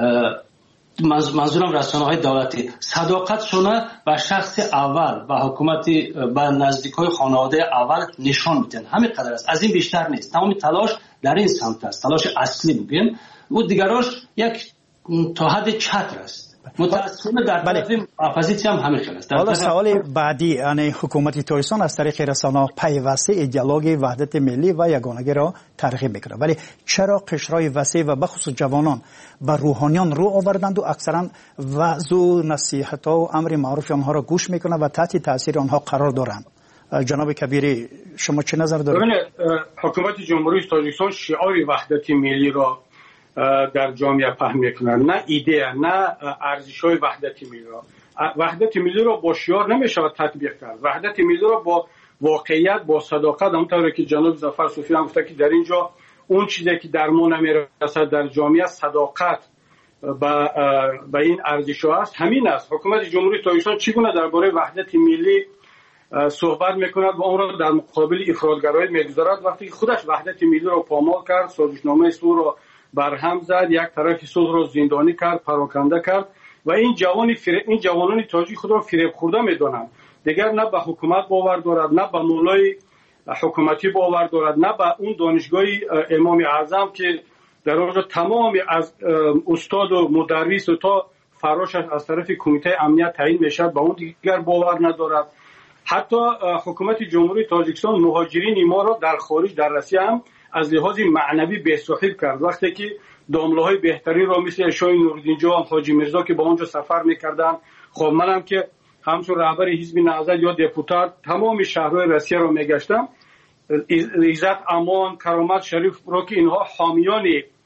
منظورم رسانه‌های دولتی صداقتشون به شخص اول و حکومت به نزدیکای خانواده اول نشان میدن. همین قدر است، از این بیشتر نیست. تمام تلاش در این سمت است، تلاش اصلی میگیم. و دیگراش یک تا حد چتر است. متأسفانه در طرف اپوزیسیون هم همین است. حالا سوال بعدی، یعنی حکومت تاجیکستان از طریق رسانه‌ها پیوسته ایدئولوژی وحدت ملی و یگانگی را ترغیب میکنه، ولی چرا قشرهای وسیع و بخصوص جوانان و روحانیان رو آوردند و اکثرا وعظ و نصیحت‌ها و امر معروف آنها را گوش میکنه و تحت تاثیر آنها قرار دارند؟ جناب کبیری، شما چه نظر دارید؟ حکومت جمهوری تاجیکستان شعار وحدت ملی را در جامعه فهم میکنن، نه ایده، نه ارزش‌های وحدت ملی را. وحدت ملی را با شعار نمیشه تطبیق کرد. وحدت ملی را با واقعیت، با صداقت، همونطور که جناب ظفر صوفی هم گفته که در اینجا اون چیزی که در ما نمیرسد در جامعه صداقت با با این ارزش‌ها است. همین است. حکومت جمهوری تاجیکستان چگونه درباره وحدت ملی صحبت میکند و اون را در مقابل افراطگرایی میگذارد، وقتی که خودش وحدت ملی را پامال کرد، سازشنامه صلح را برهم زد، یک طرف صلح را زندانی کرد، پراکنده کرد و این جوانی فریب، این جوانان تاجیک خود را فریب خورده میدانند. دیگر نه به حکومت باور دارد، نه به مولای حکومتی باور دارد، نه به اون دانشگاه امام اعظم که در اونجا تمام از استاد و مدرس و تا فراشش از طرف کمیته امنیت تعیین میشد، به اون دیگر باور ندارد. حتی حکومت جمهوری تاجیکستان مهاجرین ما را در خارج در روسیه هم از لحاظ معنوی به‌صاحب کرد. وقتی که دامله‌های بهتری را مثل شاه نورالدین جان، حاجی میرزا که با اونجا سفر می‌کردن، خب منم که همچون رهبر حزب نهضت یا دپوتات تمام شهرهای روسیه را می‌گشتم، عزت، امان، کرامت شریف را که اینها حامیان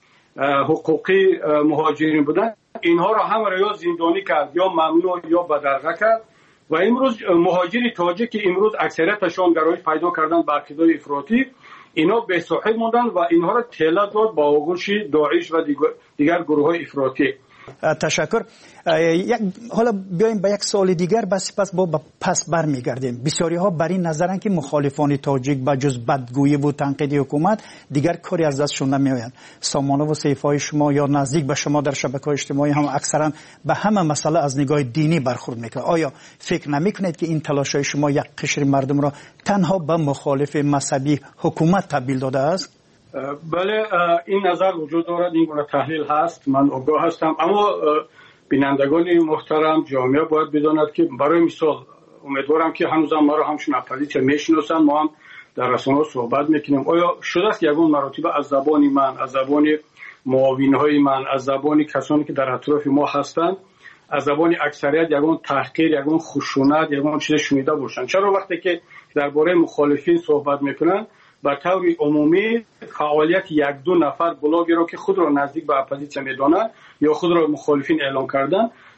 حقوقی مهاجرین بودند، اینها را هم را یا زندانی کرد یا ممنوع یا بدرقه کرد. و امروز مهاجری تاجیک که امروز اکثریتشان گرایش پیدا کردن به عقیده افراطی، اینا به صاحب موندن و اینها را تله داد با آغوش داعش و دیگر گروه های افراطی. تشکر. حالا بیایم به یک سوال دیگر، بس پس با پس برمیگردیم. بسیاری ها بر این نظرن که مخالفان تاجیک با جز بدگویی و تنقید حکومت دیگر کاری از دستشون نمیآید. سامانه و صحیفه‌های شما یا نزدیک به شما در شبکه‌های اجتماعی هم اکثرا به همه مسئله از نگاه دینی برخورد میکنه. آیا فکر نمیکنید که این تلاش‌های شما یک قشر مردم را تنها به مخالف مذهبی حکومت تبدیل داده است؟ بله، این نظر وجود دارد، این گونه تحلیل هست، من آگاه هستم، اما بینندگان محترم، جامعه باید بداند که برای مثال امیدوارم که هنوزم ما را همچون اپوزیسیون میشناسن، ما هم در رسانه‌ها صحبت میکنیم. آیا شده است یگان مراتب از زبان من، از زبان معاونهای من، از زبان کسانی که در اطراف ما هستند، از زبان اکثریت یگان تحقیر، یگان خشونت، یگان چیز شنیده باشند؟ چرا وقتی که درباره مخالفین صحبت میکنن به طور عمومی فعالیت یک دو نفر بلاگی را که خود را نزدیک به اپوزیسیون میدانند یا خود را مخالفین اعلام کردن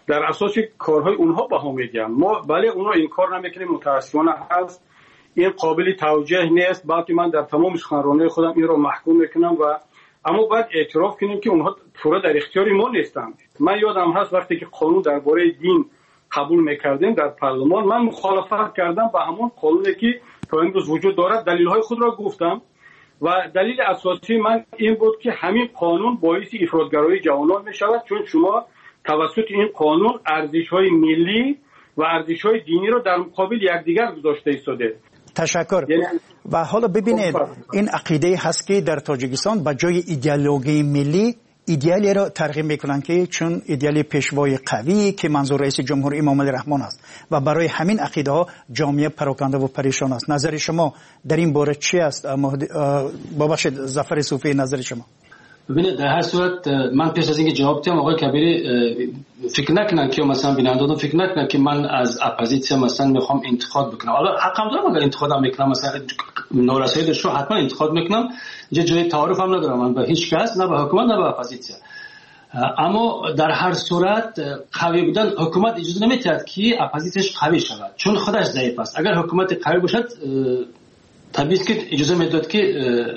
در اساس کارهای اونها بها میدیم. ما ولی اونها این کار نمیکنیم، متاسفانه هست این قابل توجیه نیست. بلکه من در تمام سخنرانی خودم این رو محکوم میکنم و اما باید اعتراف کنیم که اونها پورا در اختیار ما نیستند. من یادم هست وقتی که قانون درباره دین قبول میکردیم در پارلمان، من مخالفت کردم با همون قانونی که تا امروز وجود دارد. دلیل‌های خود را گفتم و دلیل اساسی من این بود که همین قانون باعث افراطگرایی جوانان میشود، چون شما توسط این قانون ارزش‌های ملی و ارزش‌های دینی را در مقابل یکدیگر گذاشته ایستاده. تشکر. و حالا ببینید این عقیده هست که در تاجیکستان به جای ایدئولوژی ملی ایدئالی را ترغیب میکنن که چون ایدئال پیشوای قوی که منظور رئیس جمهور امام علی رحمان است و برای همین عقیده ها جامعه پراکنده و پریشان است. نظر شما در این باره چی است؟ بابخشید ظفر صوفی، نظر شما؟ ببینید در هر صورت من پیش از اینکه جواب بدم آقای کبیری فکر نکنن که مثلا بینندگان فکر نکنن که من از اپوزیسیون مثلا میخوام انتقاد بکنم. حالا حقم دارم اگر انتقادم میکنم مثلا نارسایی داشته حتما انتقاد میکنم. اینجا جای تعارف هم ندارم من به هیچ کس، نه به حکومت نه به اپوزیسیون. اما در هر صورت قوی بودن حکومت اجازه نمیدهد که اپوزیسیونش قوی شود، چون خودش ضعیف است. اگر حکومت قوی باشد طبیعی است که اجازه میداد که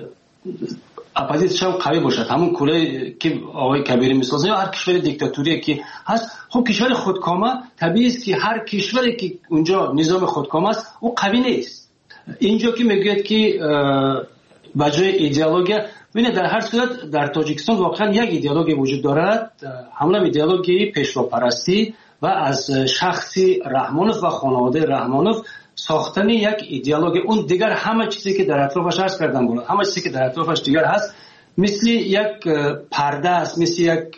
اپوزیسیون قوی باشد. همون کوره که آقای کبیری میسازه یا هر کشور دیکتاتوری که هست، خب کشور خودکامه طبیعی است که هر کشوری که اونجا نظام خودکامه است او قوی نیست. اینجا که میگوید که بجای ایدئولوژی، ببینید در هر صورت در تاجیکستان واقعا یک ایدئولوژی وجود دارد، همون ایدئولوژی پیشواپرستی و از شخصی رحمانوف و خانواده رحمانوف ساختن یک ایدئولوژی. اون دیگر همه چیزی که در اطرافش عرض کردم بود، همه چیزی که در اطرافش دیگر هست مثل یک پرده است، مثل یک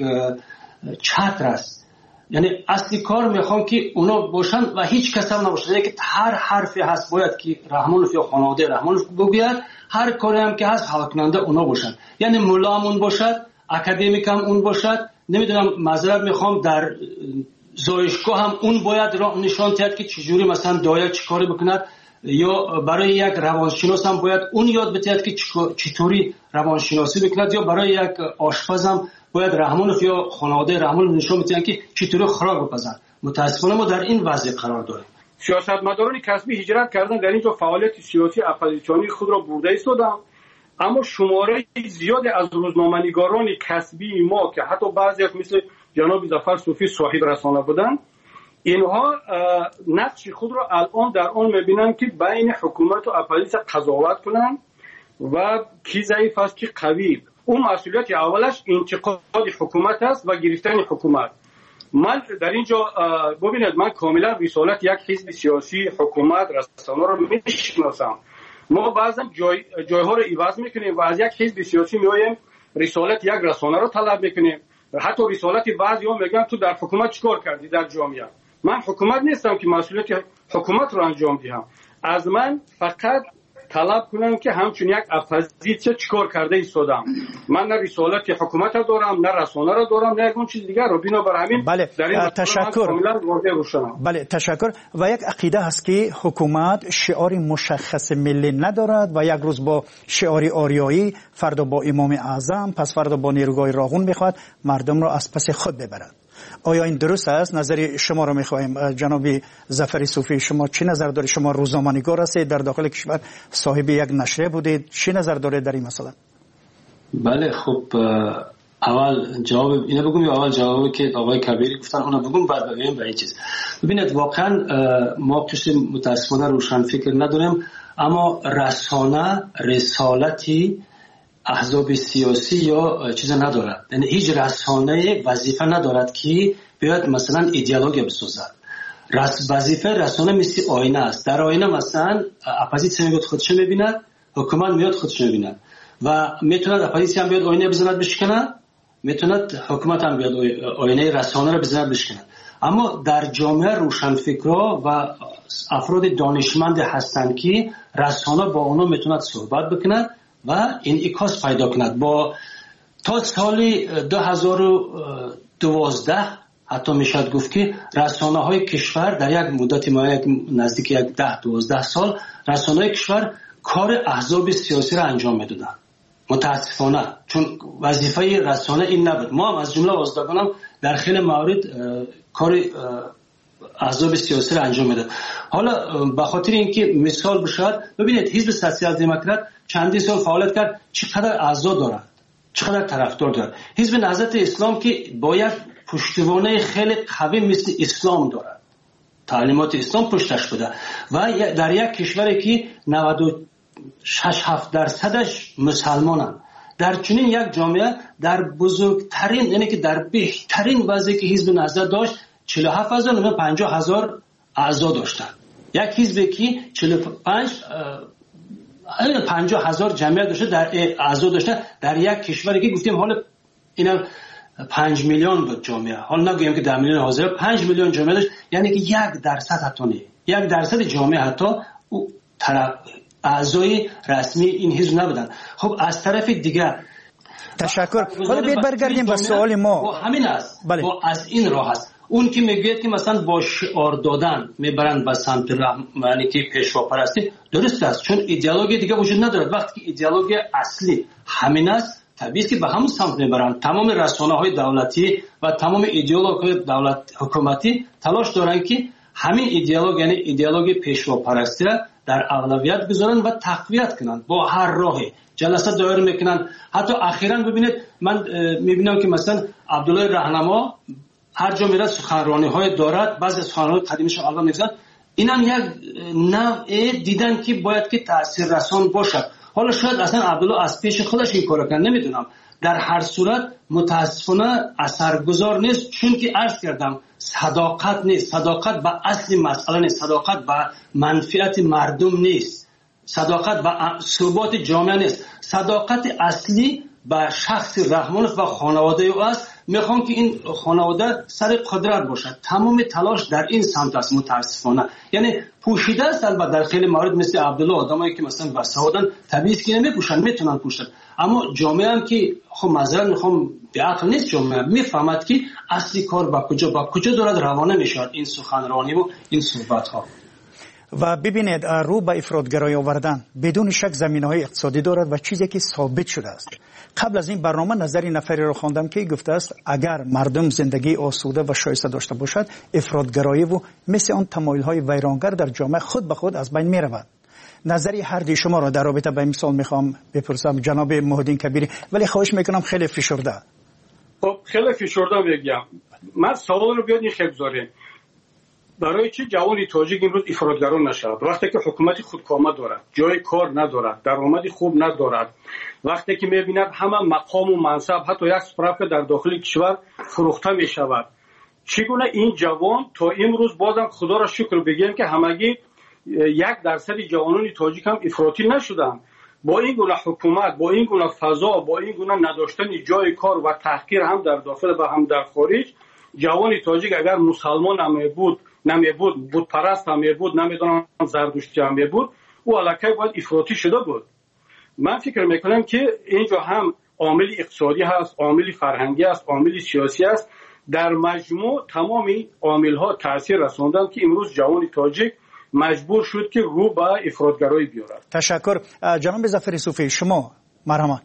چتر است. یعنی اصلی کار میخوام که اونا باشن و هیچ کس هم نباشه. یعنی که هر حرفی هست باید که رحمانوف یا خانواده رحمانوف بگوید، هر کاری هم که هست حل کننده اونا باشن. یعنی مولا هم اون باشد، اکادمیک هم اون باشد، نمیدونم معذرت میخوام در زایشگاه هم اون باید راه نشان دهد که چجوری مثلا دایر چیکار بکند، یا برای یک روانشناس هم باید اون یاد بدهد که چطوری روانشناسی بکند، یا برای یک آشپز هم باید رحمانوف یا خانواده رحمانوف نشان بدهند که چطوری خوراک بپزن. متاسفانه ما در این وضع قرار داریم. سیاستمداران کسبی هجرت کردن، در اینجا فعالیت سیاسی اپوزیسیونی خود را برده ایستادند، اما شماره زیادی از روزنامه‌نگاران کسبی ما که حتی بعضی مثل جناب ظفر صوفی صاحب رسانه بودند، اینها نقش خود را الان در آن می‌بینند که بین حکومت و اپوزیسیون قضاوت کنند و کی ضعیف است کی قوی. اون مسئولیت اولش انتقاد حکومت است و گرفتن حکومت. من در اینجا ببینید من کاملا رسالت یک حزب سیاسی، حکومت، رسانه را میشناسم. ما بعضا جای جایها رو عوض میکنیم و از یک حزب سیاسی میایم رسالت یک رسانه رو طلب میکنیم. حتی رسالت بعضی‌ها میگن تو در حکومت چیکار کردی در جامعه. من حکومت نیستم که مسئولیت حکومت رو انجام دهم. از من فقط طلب کنن که همچون یک اپوزیسیون چیکار کرده ایستادم. من نه رسالت حکومت را دارم، نه رسانه را دارم، نه اون چیز دیگر رو. بنابر همین بله. در این تشکر. بله تشکر. و یک عقیده هست که حکومت شعار مشخص ملی ندارد و یک روز با شعار آریایی، فردا با امام اعظم، پس فردا با نیروگاه راغون بخواد مردم را از پس خود ببرد. آیا این درست است؟ نظر شما رو میخوایم. جناب ظفر صوفی شما چی نظر دارید؟ شما روزنامه‌نگار هستید، در داخل کشور صاحب یک نشریه بودید، چی نظر دارید در این مسئله؟ بله خب اول جواب اینو بگم یا اول جوابی که آقای کبیری گفتن اونو بگم بعد بگیم به این چیز. ببینید واقعا ما کسی متاسفانه روشن فکر نداریم، اما رسانه رسالتی احزاب سیاسی یا چیز ندارد. یعنی هیچ رسانه وظیفه ندارد که بیاد مثلا ایدئولوژی بسازد. رس وظیفه رسانه مثل آینه است. در آینه مثلا اپوزیسیون میاد خودش میبیند، حکومت میاد خودش میبیند و میتوند اپوزیسیون بیاد آینه بزند بشکنه، میتوند حکومت هم بیاد آینه رسانه را بزند بشکنه. اما در جامعه روشنفکرا و افراد دانشمند هستند که رسانه با اونا میتوند صحبت بکند و این اکاس پیدا کند. با تا سال دو هزار و دوازده حتی میشد گفت که رسانه های کشور در یک مدت ما یک نزدیک یک ده دوازده سال رسانه های کشور کار احزاب سیاسی را انجام میدادند. متاسفانه چون وظیفه رسانه این نبود. ما هم از جمله آزادگانم در خیلی موارد کار احزاب سیاسی را انجام میداد. حالا به خاطر اینکه مثال بشود، ببینید حزب سوسیال دموکرات چندین سال فعالیت کرد، چقدر اعضا دارد، چقدر طرفدار دارد. حزب نهضت اسلام که باید پشتوانه خیلی قوی مثل اسلام دارد، تعلیمات اسلام پشتش بوده و در یک کشوری که نود و شش هفت درصدش مسلمانند، در چنین یک جامعه در بزرگترین، یعنی که در بهترین وضعی که حزب نهضت داشت چهل و هفت هزار و پنجاه هزار اعضا داشتند. یک حزبی که چهل و پنج پنجاه هزار جمعیت داشته، در اعضا داشته، در یک کشوری که گفتیم حالا اینا پنج میلیون بود جامعه، حالا نگویم که ده میلیون حاضر، پنج میلیون جامعه داشت، یعنی که یک درصد حتی نه، یک درصد جامعه حتی طرف اعضای رسمی این حزب نبودن. خب از طرف دیگر تشکر. حالا بیاید برگردیم به سوال ما. همین است. بله. از این راه است. اون که میگوید که مثلا با شعار دادن میبرند به سمت یعنی که پیشوا پرستی، درست است، چون ایدئولوژی دیگه وجود ندارد. وقتی که ایدئولوژی اصلی همین است، طبیعی است که به همون سمت میبرند. تمام رسانه‌های دولتی و تمام ایدئولوژی دولت حکومتی تلاش دارند که همین ایدئولوژی یعنی ایدئولوژی پیشوا پرستی را در اولویت بذارن و تقویت کنن با هر راهی. جلسه دایر میکنن. حتی اخیراً ببینید من میبینم که مثلا عبدالله راهنما هر جا میره سخنرانی های دارد، بعضی سخنرانی قدیمیش الان میگذارن، این هم یک نوع دیدن که باید که تاثیر رسان باشد. حالا شاید اصلا عبدالله از پیش خودش این کارو کنه، نمیدونم. در هر صورت متاسفانه اثرگذار نیست، چون که عرض کردم صداقت نیست، صداقت به اصل مسئله نیست، صداقت به منفعت مردم نیست، صداقت به ثبات جامعه نیست، صداقت اصلی به شخص رحمانov و خانواده او است. میخوام که این خانواده سر قدرت باشد. تمام تلاش در این سمت است متاسفانه. یعنی پوشیده است، البته در خیلی موارد مثل عبدالله آدمایی که مثلا وسعودن طبیعی است که نمیپوشن، میتونن پوشن، اما جامعه هم که خب معذرت میخوام به عقل نیست، جامعه میفهمد که اصلی کار با کجا با کجا دارد روانه میشود این سخنرانی و این صحبت ها. و ببینید رو به افراطگرایی آوردن بدون شک زمینه‌های اقتصادی دارد و چیزی که ثابت شده است. قبل از این برنامه نظری نفری را خواندم که گفته است اگر مردم زندگی آسوده و شایسته داشته باشد، افراطگرایی و مثل آن تمایل‌های ویرانگر در جامعه خود به خود از بین می‌رود. نظری هر دی شما را در رابطه با این مثال می‌خوام بپرسم جناب محیدین کبیری، ولی خواهش می‌کنم خیلی فشرده. خب خیلی فشرده بگم. من سوال رو بیاد این خیلی بذاریم. برای چه جوانی تاجیک امروز افراطگران نشود؟ وقتی که حکومت خودکامه دارد، جای کار ندارد، درآمدی خوب ندارد، وقتی که می‌بیند همه مقام و منصب حتی یک سپراف در داخل کشور فروخته می‌شود، چگونه این جوان تا امروز بازم خدا را شکر بگیم که همگی یک درصد جوانان تاجیک هم افراطی نشدن؟ با این گونه حکومت، با این گونه فضا، با این گونه نداشتن جای کار و تحقیر هم در داخل و هم در خارج، جوان تاجیک اگر مسلمان هم بود نمی بود، بود پرست هم بود، نمیدونم زردشتی هم بود، او علاقه باید افراطی شده بود. من فکر میکنم که اینجا هم عامل اقتصادی هست، عامل فرهنگی هست، عامل سیاسی هست. در مجموع تمامی عامل ها تاثیر رساندن که امروز جوان تاجیک مجبور شد که رو به افراطگرایی بیارد. تشکر. جناب ظفر صوفی شما مرحمت.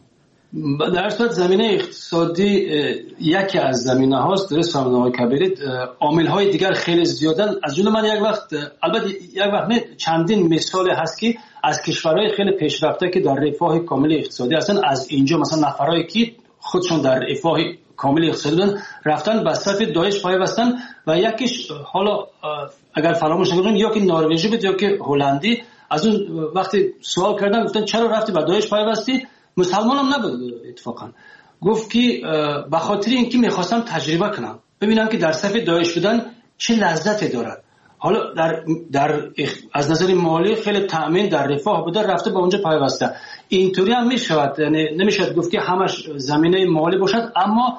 در صورت زمینه اقتصادی یکی از زمینه هاست، درست فرمودن آقای کبیری. عامل های دیگر خیلی زیادن، از جمله من یک وقت البته یک وقت نه چندین مثال هست که از کشورهای خیلی پیشرفته که در رفاه کامل اقتصادی هستن، از اینجا مثلا نفرایی که خودشون در رفاه کامل اقتصادی بودن رفتن به صف داعش پیوستن و یکیش حالا اگر فراموش نکنم یا که نروژی بود یا که هلندی، از اون وقتی سوال کردن گفتن چرا رفتی به داعش پیوستی؟ مسلمان هم نبود اتفاقا، گفت که به خاطر اینکه میخواستم تجربه کنم ببینم که در صف داعش بودن چه لذتی دارد. حالا در, در از نظر مالی خیلی تأمین در رفاه بوده، رفته به اونجا پیوسته. اینطوری هم میشود، یعنی نمیشود گفت که همش زمینه مالی باشد، اما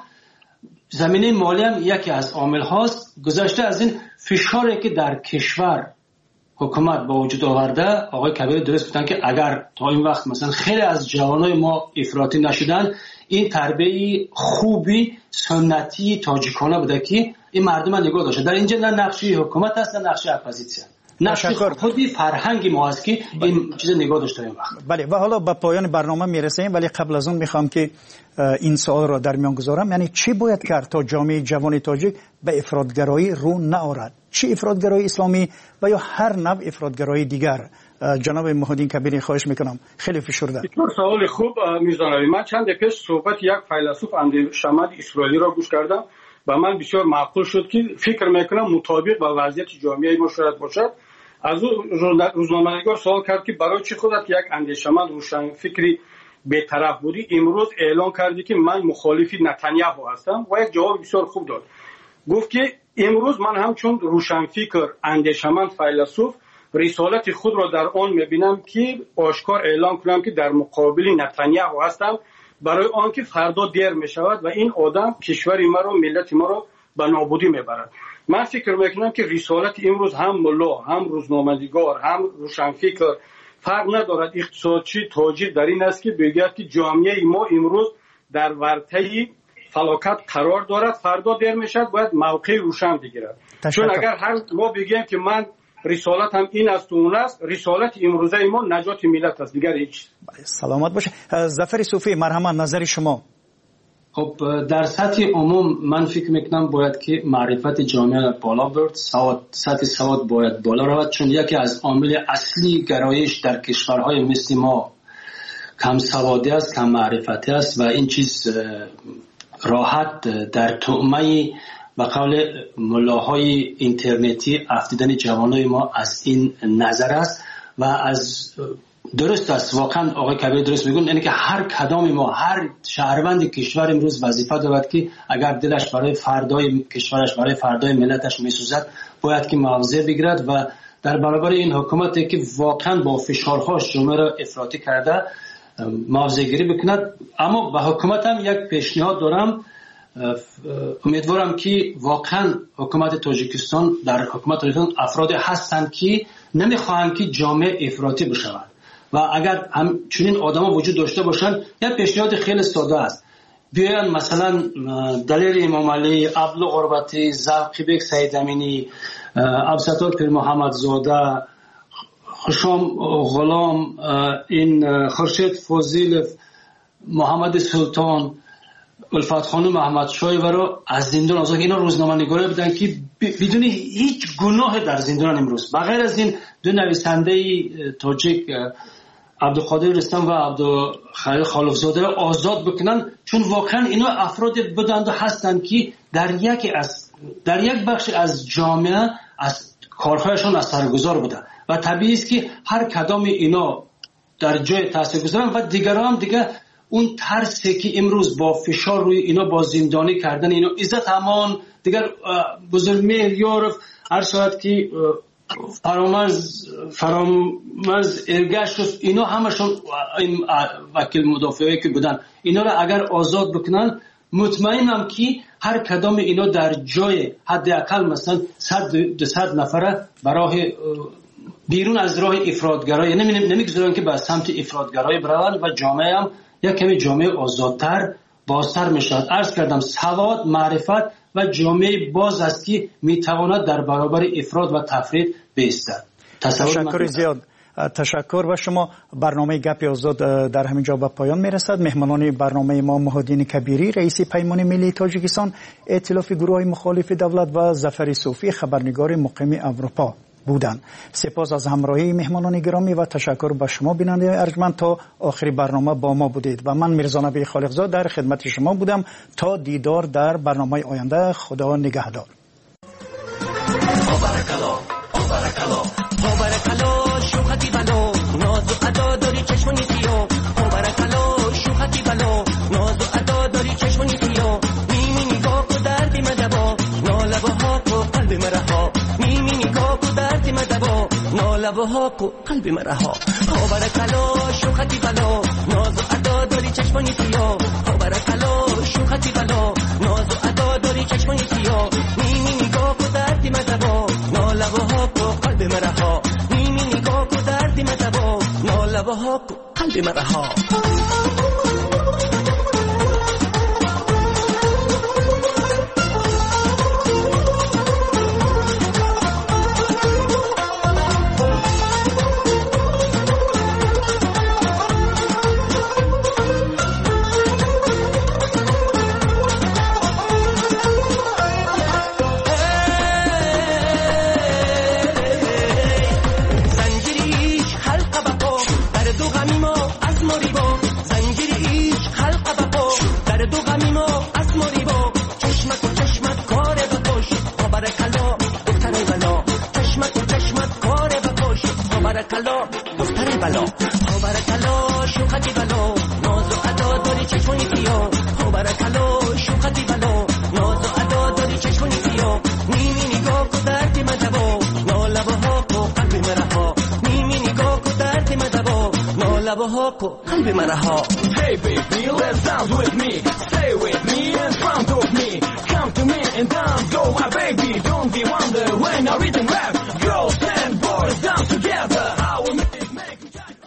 زمینه مالی هم یکی از عامل هاست. گذشته از این فشاری که در کشور حکومت با وجود آورده، آقای کبیر درست گفتن که اگر تا این وقت مثلا خیلی از جوانای ما افراطی نشدن، این تربیت خوبی سنتی تاجیکانه بوده که این مردم نگاه داشته. در اینجا نه نقشی حکومت است نه نقشی اپوزیسیون. نقش خودی فرهنگ ما است که این چیز نگاه داشته باشیم. بله و حالا به پایان برنامه میرسیم، ولی قبل از اون میخوام که این سوال را در میان گذارم، یعنی چی باید کرد تا جامعه جوان تاجیک به افراطگرایی رو نآورد؟ چی افراطگرایی اسلامی و یا هر نوع افراطگرایی دیگر؟ جناب محمدین کبیری خواهش میکنم، خیلی فشرده. دکتر سوال خوب میزنید. من چند پیش صحبت یک فیلسوف اندیشمند اسرائیلی را گوش کردم و من بسیار معقول شد که فکر میکنم مطابق با وضعیت جامعه ما شاید باشد. از او روزنامه‌نگار سوال کرد که برای چی خودت یک اندیشمند روشن فکری بی‌طرف بودی امروز اعلان کردی که من مخالف نتانیاهو هستم؟ و یک جواب بسیار خوب داد. گفت که امروز من همچون روشن فکر اندیشمند فیلسوف رسالت خود را در آن میبینم که آشکار اعلان کنم که در مقابل نتانیاهو هستم، برای آنکه فردا دیر میشود و این آدم کشور ما را، ملت ما را به نابودی میبرد. من فکر میکنم که رسالت امروز هم ملا، هم روزنامه‌نگار، هم روشنفکر فرق ندارد. اقتصادچی تاجر در این است که بگوید که جامعه ما امروز در ورطه فلاکت قرار دارد، فردا دیر میشد باید موقع روشن بگیرد. چون اگر هر ما بگیم که من رسالت هم این است و اون است، رسالت امروزه ما نجات ملت است، دیگر هیچ. سلامت باشه. ظفر صوفی، مرحبا، نظر شما. خب در سطح عموم من فکر میکنم باید که معرفت جامعه بالا برد، سواد، سطح سواد باید بالا رود، چون یکی از عامل اصلی گرایش در کشورهای مثل ما کم سوادی است، کم معرفتی است و این چیز راحت در طعمه و قول ملاهای اینترنتی افتیدن جوانای ما از این نظر است و از درست است. واقعا آقای کبیر درست میگن، یعنی که هر کدام ما، هر شهروند کشور امروز وظیفه دارد که اگر دلش برای فردای کشورش، برای فردای ملتش میسوزد، باید که مواضع بگیرد و در برابر این حکومتی که واقعا با فشارهاش جامعه را افراطی کرده مواضع گیری بکند. اما به حکومت هم یک پیشنهاد دارم، امیدوارم که واقعا حکومت تاجیکستان، در حکومت تاجیکستان افراد هستند که نمیخواهند که جامعه افراطی بشود و اگر هم چنین آدما وجود داشته باشند، یک پیشنهاد خیلی ساده است، بیاین مثلا دلیر امام علی، عبدالله غربتی، زرقی بیگ سید امینی، عبدالستار پیر محمد زاده، خشام غلام، این خورشید فضیل، محمد سلطان، الفت خانم محمد شای و رو از زندان آزاد، اینا روزنامه نگاره بودن که بدون هیچ گناه در زندان امروز. بغیر از این دو نویسنده تاجیک عبدالقادر رستم و عبدالخلیل خالقزاده را آزاد بکنن، چون واقعا اینا افراد بودند و هستند که در یک از در یک بخش از جامعه از کارهایشان اثرگذار بودند و طبیعی است که هر کدام اینا در جای تاثیرگذارن و دیگران دیگه اون ترسی که امروز با فشار روی اینا، با زندانی کردن اینا، عزت امان دیگر بزرگ میلیار هر ساعت که فرامرز فرامرز ارگشت شد، اینا همشون این وکیل مدافعی که بودن، اینا را اگر آزاد بکنن، مطمئنم که هر کدام اینا در جای حداقل مثلا صد دو صد نفره برای بیرون از راه افراطگرایی، نمیگذارن که به سمت افراطگرایی بروند و جامعه هم یک کمی جامعه آزادتر، بازتر میشود. عرض کردم سواد، معرفت و جامعه باز است که میتواند در برابر افراط و تفرید بایستد. تشکر زیاد. تشکر و شما. برنامه گپ آزاد در همینجا به پایان میرسد. مهمانان برنامه ما محمدین کبیری، رئیس پیمان ملی تاجیکستان، ائتلاف گروه‌های مخالف دولت و ظفر صوفی، خبرنگار مقیم اروپا بودند. سپاس از همراهی مهمانان گرامی و تشکر به شما بیننده ارجمند تا آخری برنامه با ما بودید و من میرزا نبی خالقزاد در خدمت شما بودم. تا دیدار در برنامه آینده، خدا نگهدار. لبها کو قلب مرها خبر کلا شوختی بلا ناز و ادا داری چشمانی سیاه خبر کلا شوختی بلا ناز و ادا داری چشمانی سیاه نیمی نگاه کو دردی مدبا نالبها کو قلب مرها نیمی نگاه کو دردی مدبا نالبها کو قلب مرها. غمیمو از مریبو زنجیر ایش خلق بپو در دو غمیمو از مریبو چشمت و چشمت کار بپوش بارکالله دختر بلا چشمت و چشمت کار بپوش بارکالله دختر بلا بارکالله شوختی بلا ناز و ادا داری چشمونی بیا بارکالله شوختی بلا ناز و ادا داری چشمونی بیا نیمی نگاه کو درد مدبو نالبه ها کو قلب مرها نیمی نگاه کو درد مدبو نالبه ها کو قلب مرها Hey baby, let's dance with me. Stay with me in front of me. Come to me and dance, go my baby. Don't be wonder when I read and rap. Girls and boys dance together. How we make it, make it time.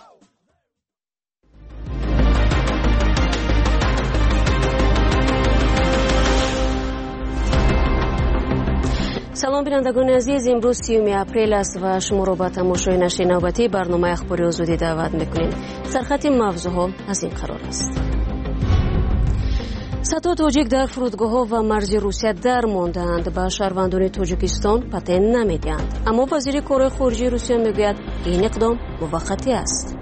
سلام بینندگان عزیز، امروز سیوم اپریل است و شما را به تماشای نشر نوبتی برنامه اخباری آزادی دعوت میکنیم. سرخط موضوعها از این قرار است: صدها تاجیک در فرودگاه‌ها و مرز روسیه در ماندند. به شهروندان تاجیکستان پتنت نمیدهند، اما وزیر کار خارجه روسیه میگوید این اقدام موقتی است.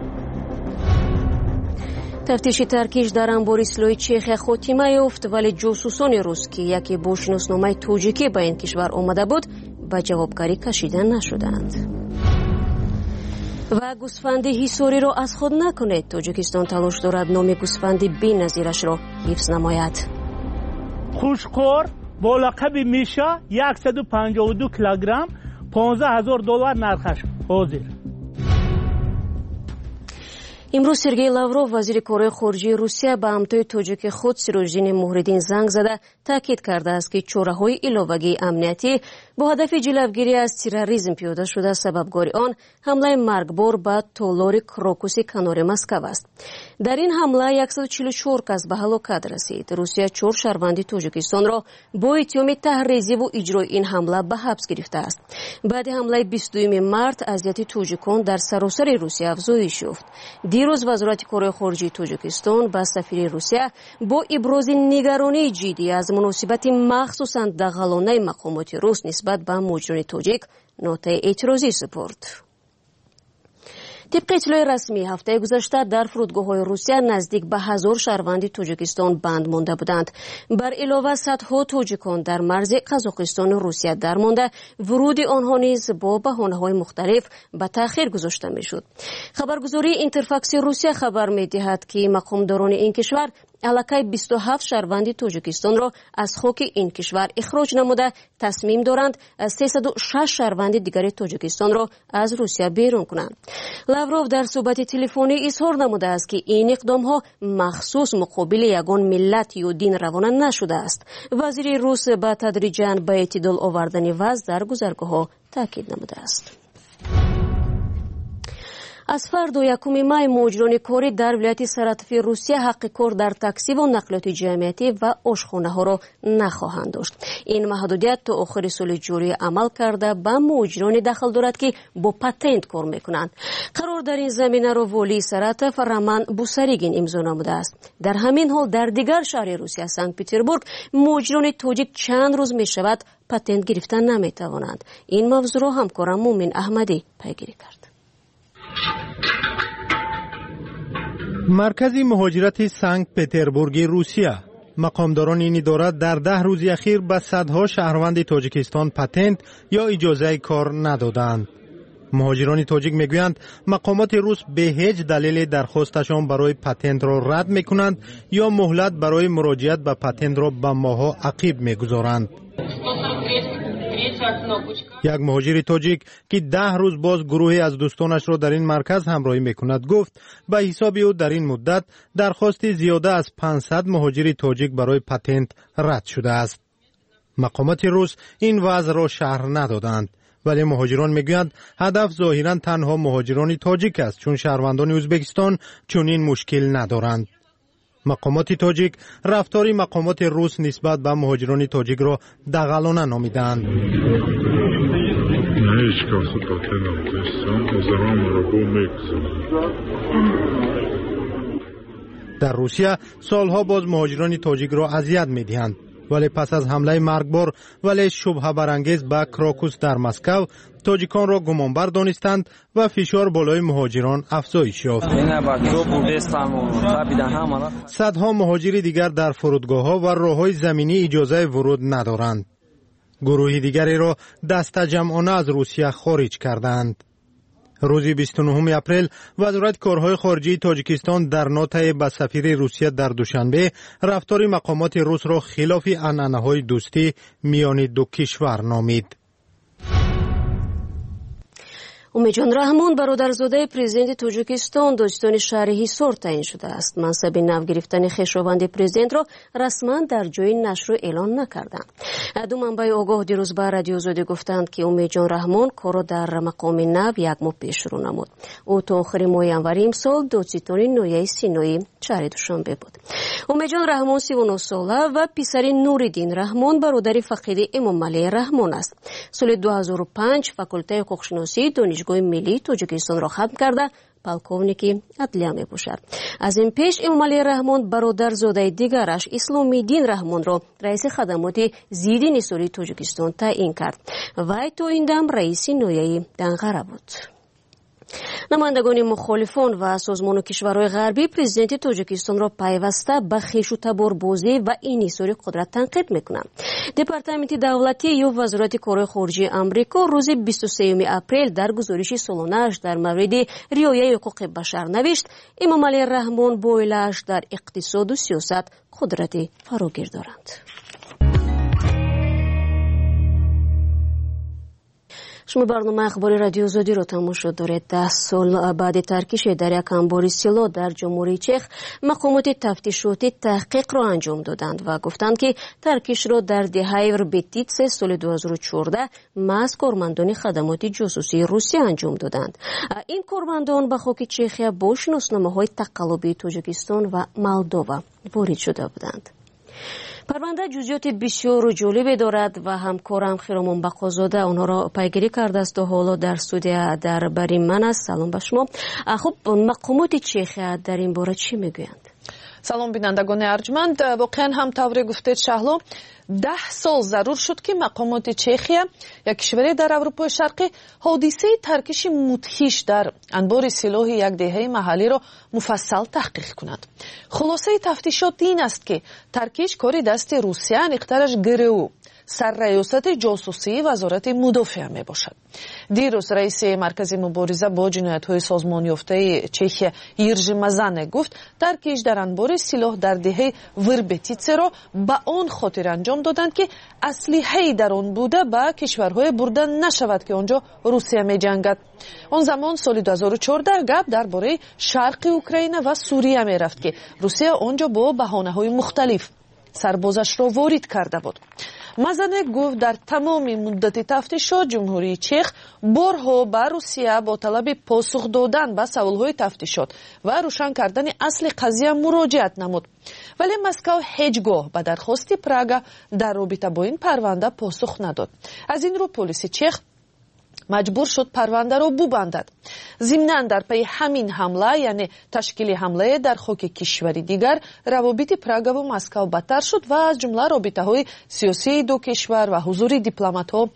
تفتیش ترکیش در انبار سلاح چیخ خاتمه یافت، ولی جاسوسان روس که یکی با شناسنامه تاجیکی به این کشور آمده بود به جوابگری کشیده نشدند. و گوسفند حصاری را از خود نکنید. تاجیکستان تلاش دارد نام گوسفند بی‌نظیرش را حفظ نماید. خوشخور با لقب میشا صد و پنجاه و دو کیلوگرم پانزده هزار دلار نرخش حاضر. امروز سرگئی لاوروف وزیر کار خارجه روسیه به همتای تاجیک خود سیروژدین موهریدین زنگ زده تاکید کرده است که چاره‌های ایلاوگی امنیتی با هدف جلوگیری از تروریسم پیاده شده. سببگار آن حمله مرگبار به تالار کراکوس کنار مسکو است. در این حمله صد و چهل و چهار کس به هلاکت رسید. روسیه چهار شهروند تاجیکستان را با اتهام تحریضی و اجرای این حمله به حبس گرفته است. بعد حمله بیست و دو مارس اذیت تاجیکان در سراسر روسیه افزایش یافت. دیروز وزارت کار خارجه تاجیکستان با سفیر روسیه با ابراز نگرانی جدی از مناسبت مخصوصاً دغلانه مقامات روس نسبت به مهاجران تاجیک نوت اعتراضی سپرد. طبق اطلاع رسمی هفته گذشته در فرودگاه‌های روسیه نزدیک به هزار شهروند تاجیکستان بند مانده بودند. بر علاوه صدها تاجیکان در مرز قزاقستان و روسیه در مانده، ورود آنها نیز با بهانه‌های مختلف به تأخیر گذاشته می‌شد. خبرگزاری اینترفاکس روسیه خبر می‌دهد که مقامداران این کشور علاقه بیست و هفت شهروند تاجیکستان را از خاک این کشور اخراج نموده تصمیم دارند سیصد و شش شهروند دیگر تاجیکستان را از روسیه بیرون کنند. لاوروف در صحبت تلفنی اظهار نموده است که این اقدام ها مخصوص مقابل یگان ملت یا دین روانه نشده است. وزیر روس با تدریجاً به اعتدال آوردن وضع در گذرگاه ها تاکید نموده است. از فردا یکم مای مهاجران کاری در ولایت سرطفی روسیه حق کار در تاکسی و نقلیات جمعیتی و آشخانه ها را نخواهند داشت. این محدودیت تا آخر سال جاری عمل کرده به مهاجران داخل دارد که با پتنت کار میکنند. قرار در این زمینه را والی سرطف رمان بوسریگین امضا نموده است. در همین حال در دیگر شهر روسیه سنت پترزبورگ مهاجران تاجیک چند روز می شود پتنت گرفتن نمی توانند. این موضوع را همکارم مومن احمدی پیگیری کرد. مرکز مهاجرت سنت پترزبورگ روسیه مقامداران این اداره در ده روز اخیر به صدها شهروند تاجیکستان پتنت یا اجازه کار ندادند. مهاجران تاجیک میگویند مقامات روس به هیچ دلیل درخواستشان برای پتنت را رد میکنند یا مهلت برای مراجعت به پتنت را به ماه‌ها عقب میگذارند. یک مهاجر تاجیک که ده روز باز گروهی از دوستانش را در این مرکز همراهی میکند گفت به حساب او در این مدت درخواست زیاده از پانصد مهاجر تاجیک برای پتنت رد شده است. مقامات روس این وضع را شرح ندادند، ولی مهاجران میگویند هدف ظاهرا تنها مهاجران تاجیک است، چون شهروندان ازبکستان چنین مشکل ندارند. مقامات تاجیک رفتاری مقامات روس نسبت به مهاجران تاجیک را دغلانه نامیدند. در روسیه سالها باز مهاجران تاجیک را اذیت می‌دهند. ولی پس از حمله مرگبار ولی شبهه برانگیز به کراکوس در مسکو تاجیکان را گمانبر دانستند و فشار بالای مهاجران افزایش یافت. صدها مهاجر دیگر در فرودگاه‌ها و راه‌های زمینی اجازه ورود ندارند. گروه دیگری را دست جمعانه از روسیه خارج کردند. روز بیست و نهم اپریل وزارت کارهای خارجه تاجیکستان در نوت‌ای به سفیر روسیه در دوشنبه رفتار مقامات روس را خلاف عنعنه‌های دوستی میان دو کشور نامید. اومیدجان رحمون برادرزاده پرزیدنت تاجیکستان داشتن شهر هیسور تعیین شده است. منصب نو گرفتن خویشاوند پرزیدنت را رسما در جای نشر اعلان نکردند. دو منبع آگاه دیروز به رادیو آزادی گفتند که اومیدجان رحمون کار در مقام نو یک ماه پیش شروع نمود. او تا آخر ماه ینور امسال دادستان نویه سینایی شهر دوشنبه بود. اومیدجان رحمون سی و نه ساله و پسر نوریدین رحمون برادر فقید امام علی رحمون است. سال دو هزار و پنج فاکولته حقوق‌شناسی دانشگاه ملی تاجیکستان را ختم کرده پالکوونیکی عدلیه می باشد. از این پیش امام علی رحمون برادرزاده دیگرش اسلامیدین رحمون را رئیس خدمات ضد انحصاری تاجیکستان تعیین کرد. وی تا این دم رئیس نویه دنقره بود. نمایندگان مخالفان و سازمان کشورهای غربی پرزیدنت تاجیکستان را پیوسته به خویش و تباربازی و انحصار قدرت تنقید میکنند. دپارتمنت دولتی یا وزارت کارهای خارجه آمریکا روز بیست و سوم اپریل در گزارش سالانه‌اش در مورد رعایت حقوق بشر نوشت امام علی رحمون با عیله‌اش در اقتصاد و سیاست قدرت فراگیر دارند. شما برنامه اخبار رادیو آزادی را تماشا دارید. ده سال بعد ترکیش در یک انبار سلاح در جمهوری چک مقامات تفتیشاتی تحقیق را انجام دادند و گفتند که ترکیش را در دهه وربتیتس سال دو هزار و چهارده محض کارمندان خدمات جاسوسی روسیه انجام دادند. این کارمندان به خاک چخیا با شناسنامه‌های تقلبی تاجیکستان و مولدووا وارد شده بودند. پرونده جزئیات بسیار جالبی دارد و همکارم خیرمان بقازاده آنها را پیگیری کرده است و حالا در استودیو در بری من است. سلام به شما. خب مقامات چخیا در این باره چی میگویند؟ سلام بینندگان ارجمند. واقعا هم طوری گفتید شهلا ده سال ضرور شد که مقامات چخیا یک کشور در اروپای شرقی حادثه ترکیش مدهش در انبار سلاح یک دهه محلی را مفصل تحقیق کند. خلاصه تفتیشات این است که ترکیش کاری دست روسیه انیخترش گرو سر ریاست جاسوسی وزارت مدافعه می باشد. دیروز رئیس مرکز مبارزه با جنایت‌های سازمان یافته چخیا یرژی مزانه گفت ترکیش در انبار سلاح در دهه وربتیتس را به آن خاطر انجام دادند که اسلحه‌ای در آن بوده به کشورهای برده نشود که آنجا روسیه می جنگد. آن زمان سال دو هزار و چهارده گپ درباره شرق اوکراین و سوریه می رفت که روسیه آنجا با بهانه‌های مختلف سربازش را وارد کرده بود. مزنه گفت در تمام مدت تفتیشات جمهوری چخ بارها به روسیه با طلب پاسخ دادن به سوالهای تفتیشات و روشن کردن اصل قضیه مراجعت نمود. ولی مسکو هیچگاه به درخواست پراگا در رابطه با این پرونده پاسخ نداد. از این رو پلیس چخ مجبور شد پرونده را ببندد. ضمناً در پی همین حمله یعنی تشکیل حمله در خاک کشوری دیگر روابط پراگا و مسکو بدتر شد و از جمله رابطه‌های سیاسی دو کشور و حضور دیپلمات‌ها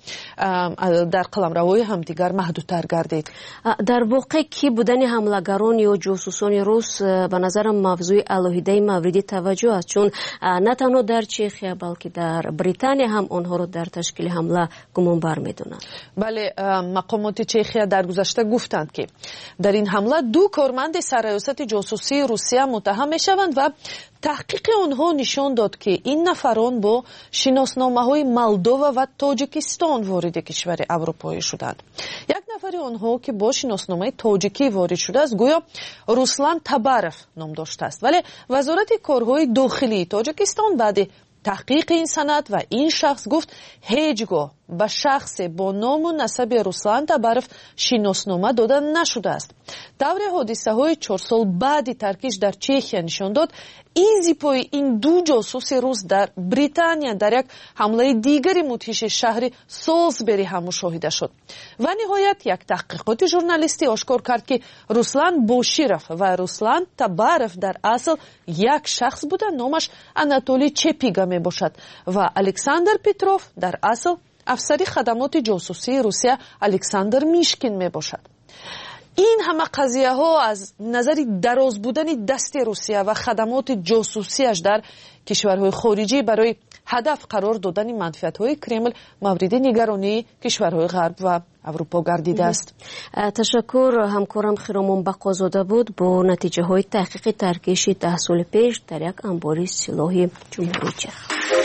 در قلمروهای همدیگر محدودتر گردید. در واقع کی بودن حمله‌گران یا جاسوسان روس به نظرم موضوع علاهیده مورد توجه است، چون نه تنها در چخیا بلکه در بریتانیا هم آنها را در تشکیل حمله گمانبر می‌دانند. بله، مقامات چخیا در گذشته گفتند که در این حمله دو کارمند سرریاست جاسوسی روسیه متهم میشوند و تحقیق آنها نشان داد که این نفران با شناسنامه‌های مولدووا و تاجیکستان وارد کشور اروپایی شدند. یک نفر آنها که با شناسنامه تاجیکی وارد شده است گویا روسلان تبارف نام داشته است، ولی وزارت کارهای داخلی تاجیکستان بعد تحقیق این سند و این شخص گفت هیچگاه به شخص با نام و نسب روسلان تبارف شناسنامه داده نشده است. دور حادثه های چهار سال بعد ترکیش در چخیا نشان داد این زیپای این دو جاسوس روس در بریتانیا در یک حمله دیگری مدهش شهر سالزبری هم مشاهده شد. و نهایت یک تحقیقات ژورنالیستی آشکار کرد که روسلان بوشیرف و روسلان تبارف در اصل یک شخص بودند. نامش اناتولی چپیگا мебошад ва Александр Петров дар асл афсари хадамоти ҷосусии Русия Александр Мишкин мебошад. ин ҳама қазияҳо аз назари дароз будани дасти Русия ва хадамоти ҷосусияш дар кишварҳои хориҷӣ барои ҳадаф қарор додани манфиатҳои Кремл мавриди нигаронии кишварҳои ғарб ва аврупо гардидааст. ташаккур ҳамкорам Хиромон Бақозода буд бо натиҷаҳои таҳқиқи таркиши даҳ соли пеш дар як амбори силоҳи ҷумҳурии Чех.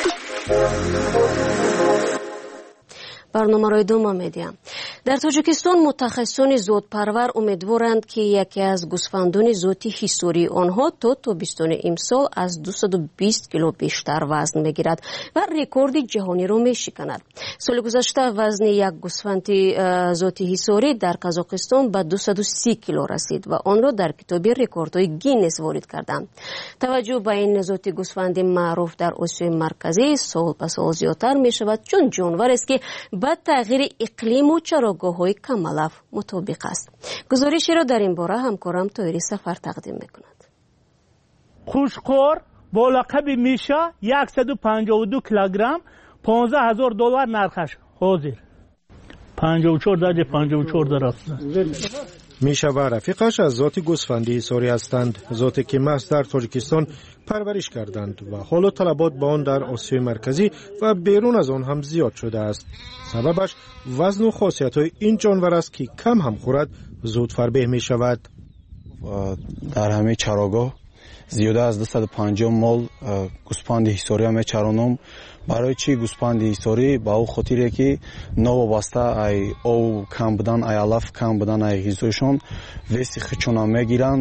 барномаро идома медиҳам. дар Тоҷикистон мутахассисони зотпарвар умедворанд ки яке аз гӯсфандони зоти ҳисории онҳо то тобистони имсол аз дусаду бист кило бештар вазн мегирад ва рекорди ҷаҳониро мешиканад. соли гузашта вазни як гӯсфанди зоти ҳисорӣ дар Казоқистон ба дусаду си кило расид ва онро дар китоби рекордҳои Гиннес ворид карданд. таваҷҷӯҳ ба ин зоти гӯсфанди маъруф дар Осиёи марказӣ сол ба сол зиёдтар мешавад, чун ҷонварест ки ба тағйири иқлиму чарогоҳҳои камалав мутобиқ аст. гузоришеро дар ин бора ҳамкорам Тоири Сафар тақдим мекунад. хушхор бо лақаби Миша яксаду панҷоҳу ду килограмм понздаҳ ҳазор доллар нархаш ҳозир. панҷоҳу чор даҷа панҷоҳу чор дараст. Миша ва рафиқаш аз зоти гӯсфанди ҳисорӣ ҳастанд, зоте ки маҳз дар Тоҷикистон парвариш карданд ва ҳоло талабот ба он дар Осиёи марказӣ ва берун аз он ҳам зиёд шудааст. сабабаш вазну хосиятҳои ин ҷонвар аст ки кам ҳам хӯрад, зуд фарбеҳ мешавад. дар ҳамаи чарогоҳ зиёда аз дусаду панҷоҳ мол гӯсфанди ҳисориро мечаронам. барои чӣ гӯсфанди ҳисорӣ? ба ӯ хотире ки новобаста ай ов кам будан, ай алаф кам будан, ай ғизоишон веси хичона мегиранд.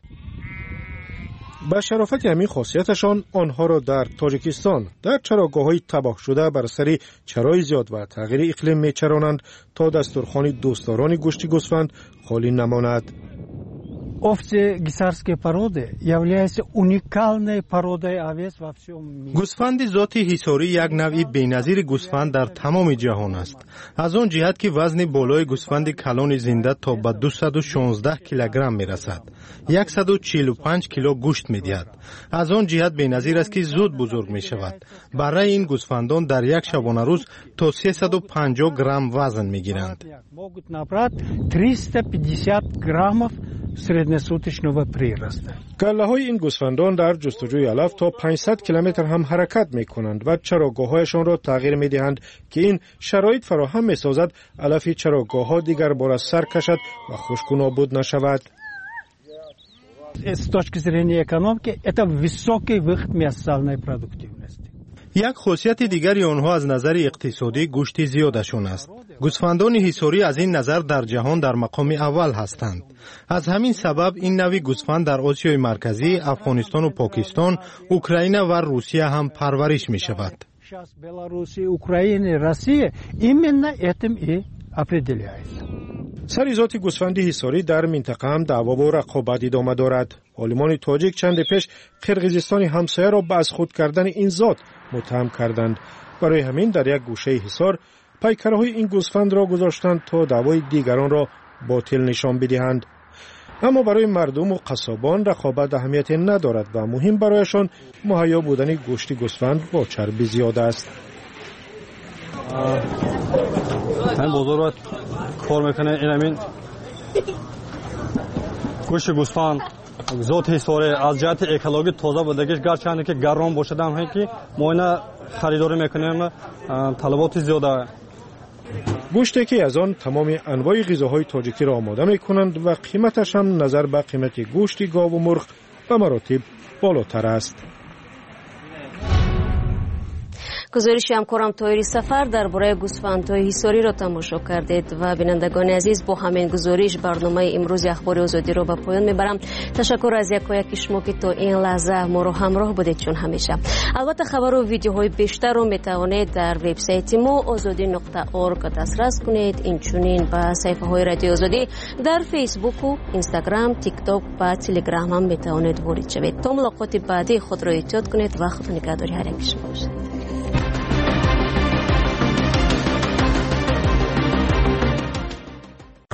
ба шарофати ҳамин хосияташон онҳоро дар Тоҷикистон дар чарогоҳҳои табоҳшуда бар асари чарои зиёд ва тағйири иқлим мечаронанд то дастурхони дӯстдорони гӯшти гӯсфанд холӣ намонад. Овцы гисарской породы являются уникальной породой овец во всем мире. гӯсфанди зоти ҳисорӣ як навъи беназири гӯсфанд дар тамоми ҷаҳон аст. аз он ҷиҳат ки вазни болои гӯсфанди калони зинда то ба дусаду шонздаҳ килограмм мерасад. яксаду чилу панҷ кило гӯшт медиҳад. аз он ҷиҳат беназир аст ки зуд бузург мешавад. барраи ин гӯсфандон дар як шабонарӯз то сесаду панҷоҳ грамм вазн мегиранд. Могут набрать триста пятьдесят граммов среднесуточного прироста. галлаҳои ин гӯсфандон дар ҷустуҷӯи алаф то панҷсад километр ҳам ҳаракат мекунанд ва чарогоҳҳояшонро тағйир медиҳанд ки ин шароит фароҳам месозад алафи чарогоҳҳо дигар бора сар кашад ва хушку нобуд нашавад. С точки зрения экономики это высокий выход мясной продуктивности. як хосияти дигари онҳо аз назари иқтисодӣ гӯшти зиёдашон аст. гӯсфандони ҳисорӣ аз ин назар дар ҷаҳон дар мақоми аввал ҳастанд. аз ҳамин сабаб ин нави гӯсфанд дар Осиёи марказӣ, Афғонистону Покистон, Украина ва Русия ҳам парвариш мешавад. Сейчас Белоруссия, Украина, Россия именно этим и определяется. сари зоти гӯсфанди ҳисорӣ дар минтақа ҳам даъво рақобат идома дорад. олимони тоҷик чанде пеш қирғизистони ҳамсояро ба аз худ кардани ин зот муттаҳам карданд. барои ҳамин дар як гӯшаи ҳисор пайкараҳои ин гӯсфандро гузоштанд то даъвои дигаронро ботил нишон бидиҳанд. аммо барои мардуму қассобон рақобат аҳамияте надорад ва муҳим барояшон муҳайё будани гӯшти гӯсфанд бо чарби зиёд аст. ҳамин бозор кор мекунем. ин ҳамин гӯшти гӯсфанд зоти ҳисорӣ аз ҷиҳати экологӣ тоза будагиш гарчанде ки гарон бошад ҳам ки мо ина харидорӣ мекунем, талаботи зиёда. гӯште ки аз он тамоми анвои ғизоҳои тоҷикиро омода мекунанд ва қиматаш ҳам назар ба қимати гӯшти гову мурғ ба маротиб болотар аст. гузориши ҳамкорам Тоири Сафар дар бораи гӯсфандҳои ҳисориро тамошо кардед ва бинандагони азиз, бо ҳамин гузориш барномаи имрӯзи ахбори озодиро ба поён мебарам. ташаккур аз якояки шумо ки то ин лаҳза моро ҳамроҳ будед чун ҳамеша. албатта хабару видеоҳои бештарро метавонед дар вебсайти мо озодӣ нуқта орг дастрас кунед. инчунин ба саҳифаҳои радиои озодӣ дар фейсбуку, инстаграм, тикток ва телеграм ҳам метавонед ворид шавед. то мулоқоти баъдӣ худро эҳтиёт кунед ва худо нигаҳдори ҳар яки шумо бошад.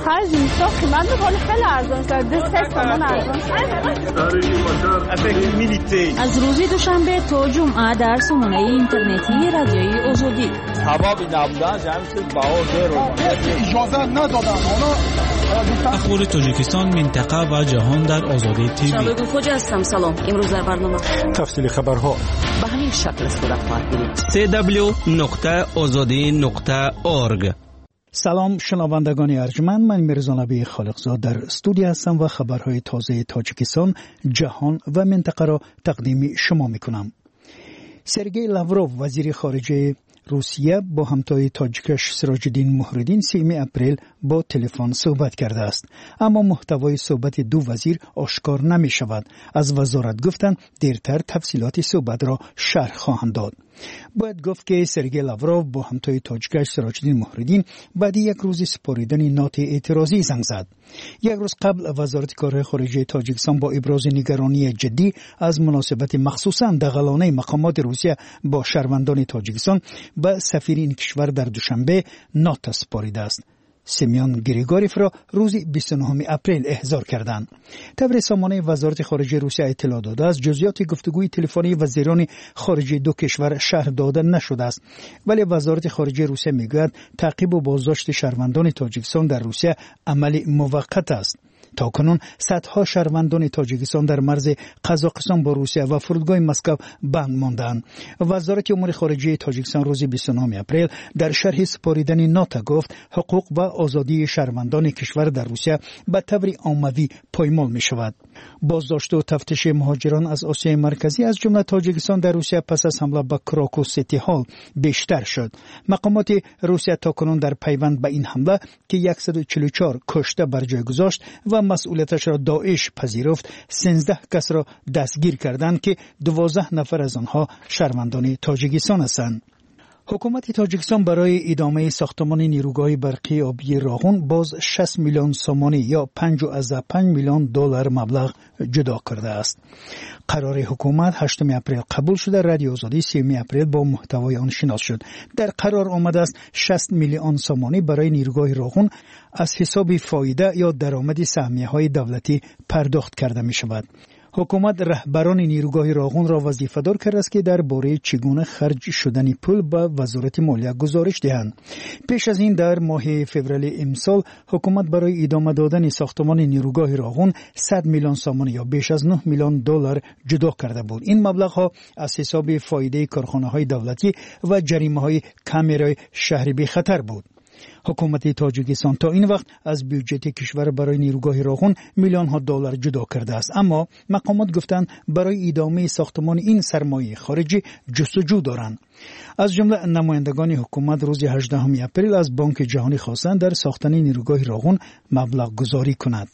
خرج میشه قیمت رو خیلی ارزان شد. دو سه تومن ارزان شد. از روز دوشنبه تا جمعه در سامانه اینترنتی رادیوی آزادی. سبب نبودن جمعیت بها رو اجازه ندادن. اخبار تاجیکستان، منطقه و جهان در آزادی تیوی. شبگو خوجا هستم. سلام. امروز در برنامه تفصیل خبرها به همین شکل صورت خواهد گرفت. سی دبلیو نقطه آزادی نقطه اورگ. سلام شنوندگان ارجمند، من میرزا نبی خالقزاد در استودیو هستم و خبرهای تازه تاجیکستان، جهان و منطقه را تقدیم شما میکنم. سرگئی لاوروف وزیر خارجه روسیه با همتای تاجیکش سراج الدین مهردین سوم اپریل با تلفن صحبت کرده است، اما محتوای صحبت دو وزیر آشکار نمی شود. از وزارت گفتند دیرتر تفصیلات صحبت را شرح خواهند داد. باید گفت که سرگئی لاوروف با همتای تاجیکش سراج الدین مهردین بعد یک روز سپاریدن نوت اعتراضی زنگ زد. یک روز قبل وزارت کارهای خارجه تاجیکستان با ابراز نگرانی جدی از مناسبت مخصوصا دغلانه مقامات روسیه با شهروندان تاجیکستان به سفیر این کشور در دوشنبه نوت سپارید است. سیمیون گریگوریف را روز بیست و نهم اپریل احضار کردند. طبق سامانه وزارت خارجه روسیه اطلاع داده است جزئیات گفتگوی تلفنی وزیران خارجه دو کشور شرح داده نشده است، ولی وزارت خارجه روسیه میگوید تعقیب و بازداشت شهروندان تاجیکستان در روسیه عملی موقت است. تا کنون صدها شهروندان تاجیکستان در مرز قزاقستان با روسیه و فرودگاه مسکو بند ماندند. وزارت امور خارجه تاجیکستان روز بیست و نهم اپریل در شرح سپاریدن نوت گفت حقوق و آزادی شهروندان کشور در روسیه به طور عمومی پایمال می شود. بازداشت و تفتیش مهاجران از آسیای مرکزی از جمله تاجیکستان در روسیه پس از حمله به کراکو سیتی هال بیشتر شد. مقامات روسیه تا کنون در پیوند به این حمله که صد و چهل و چهار کشته بر جای گذاشت و مسئولیتش را داعش پذیرفت، سیزده کس را دستگیر کردند که دوازده نفر از آنها شهروندان تاجیکستان هستند. حکومت تاجیکستان برای ادامه ساختمان نیروگاه برقی آبی راغون باز شصت میلیون سومانی یا پنج و پنج میلیون دلار مبلغ جدا کرده است. قرار حکومت هشتم اپریل قبول شده، رادیو آزادی سوم اپریل با محتوای آن شناس شد. در قرار آمده است شصت میلیون سومانی برای نیروگاه راغون از حساب فایده یا درآمد سهمیه‌های دولتی پرداخت کرده می شود. حکومت رهبران نیروگاه راغون را وظیفه دار کرده است که درباره چگونه خرج شدن پول به وزارت مالیه گزارش دهند. پیش از این در ماه فوریه امسال حکومت برای ادامه دادن ساختمان نیروگاه راغون صد میلیون سوم یا بیش از نه میلیون دلار جدا کرده بود. این مبلغ ها از حساب فایده کارخانه های دولتی و جریمه های کامرای شهری بی خطر بود. حکومت تاجیکستان تا این وقت از بودجه کشور برای نیروگاه راغون میلیون ها دلار جدا کرده است، اما مقامات گفتند برای ادامه ساختمان این سرمایه خارجی جستجو دارند. از جمله نمایندگان حکومت روز هجدهم اپریل از بانک جهانی خواستند در ساختن نیروگاه راغون مبلغ گذاری کند.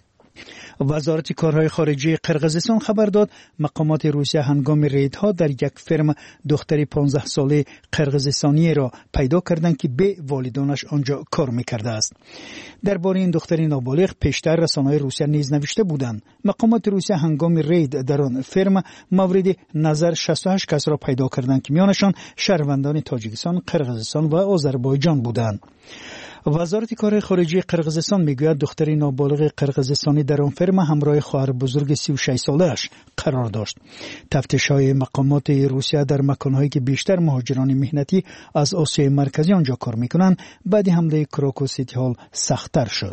وزارت کارهای خارجه قرقیزستان خبر داد مقامات روسیه هنگام ریدها در یک فرم دختری پانزده ساله قرقیزستانی را پیدا کردند که به والدانش آنجا کار میکرده است. درباره این دختری نابالغ پیشتر رسانه‌های روسیه نیز نوشته بودند. مقامات روسیه هنگام رید در آن فرم مورد نظر شصت و هشت کس را پیدا کردند که میانشان شهروندان تاجیکستان، قرقیزستان و آذربایجان بودند. وزارت کار خارجه قرقیزستان میگوید دختری نابالغ قرقیزستانی در آن فرم همراه خواهر بزرگ سی و شش ساله‌اش قرار داشت. تفتیش‌های مقامات روسیه در مکان‌هایی که بیشتر مهاجران مهنتی از آسیای مرکزی آنجا کار می‌کنند بعد حمله کراکو سیتی هال سخت‌تر شد.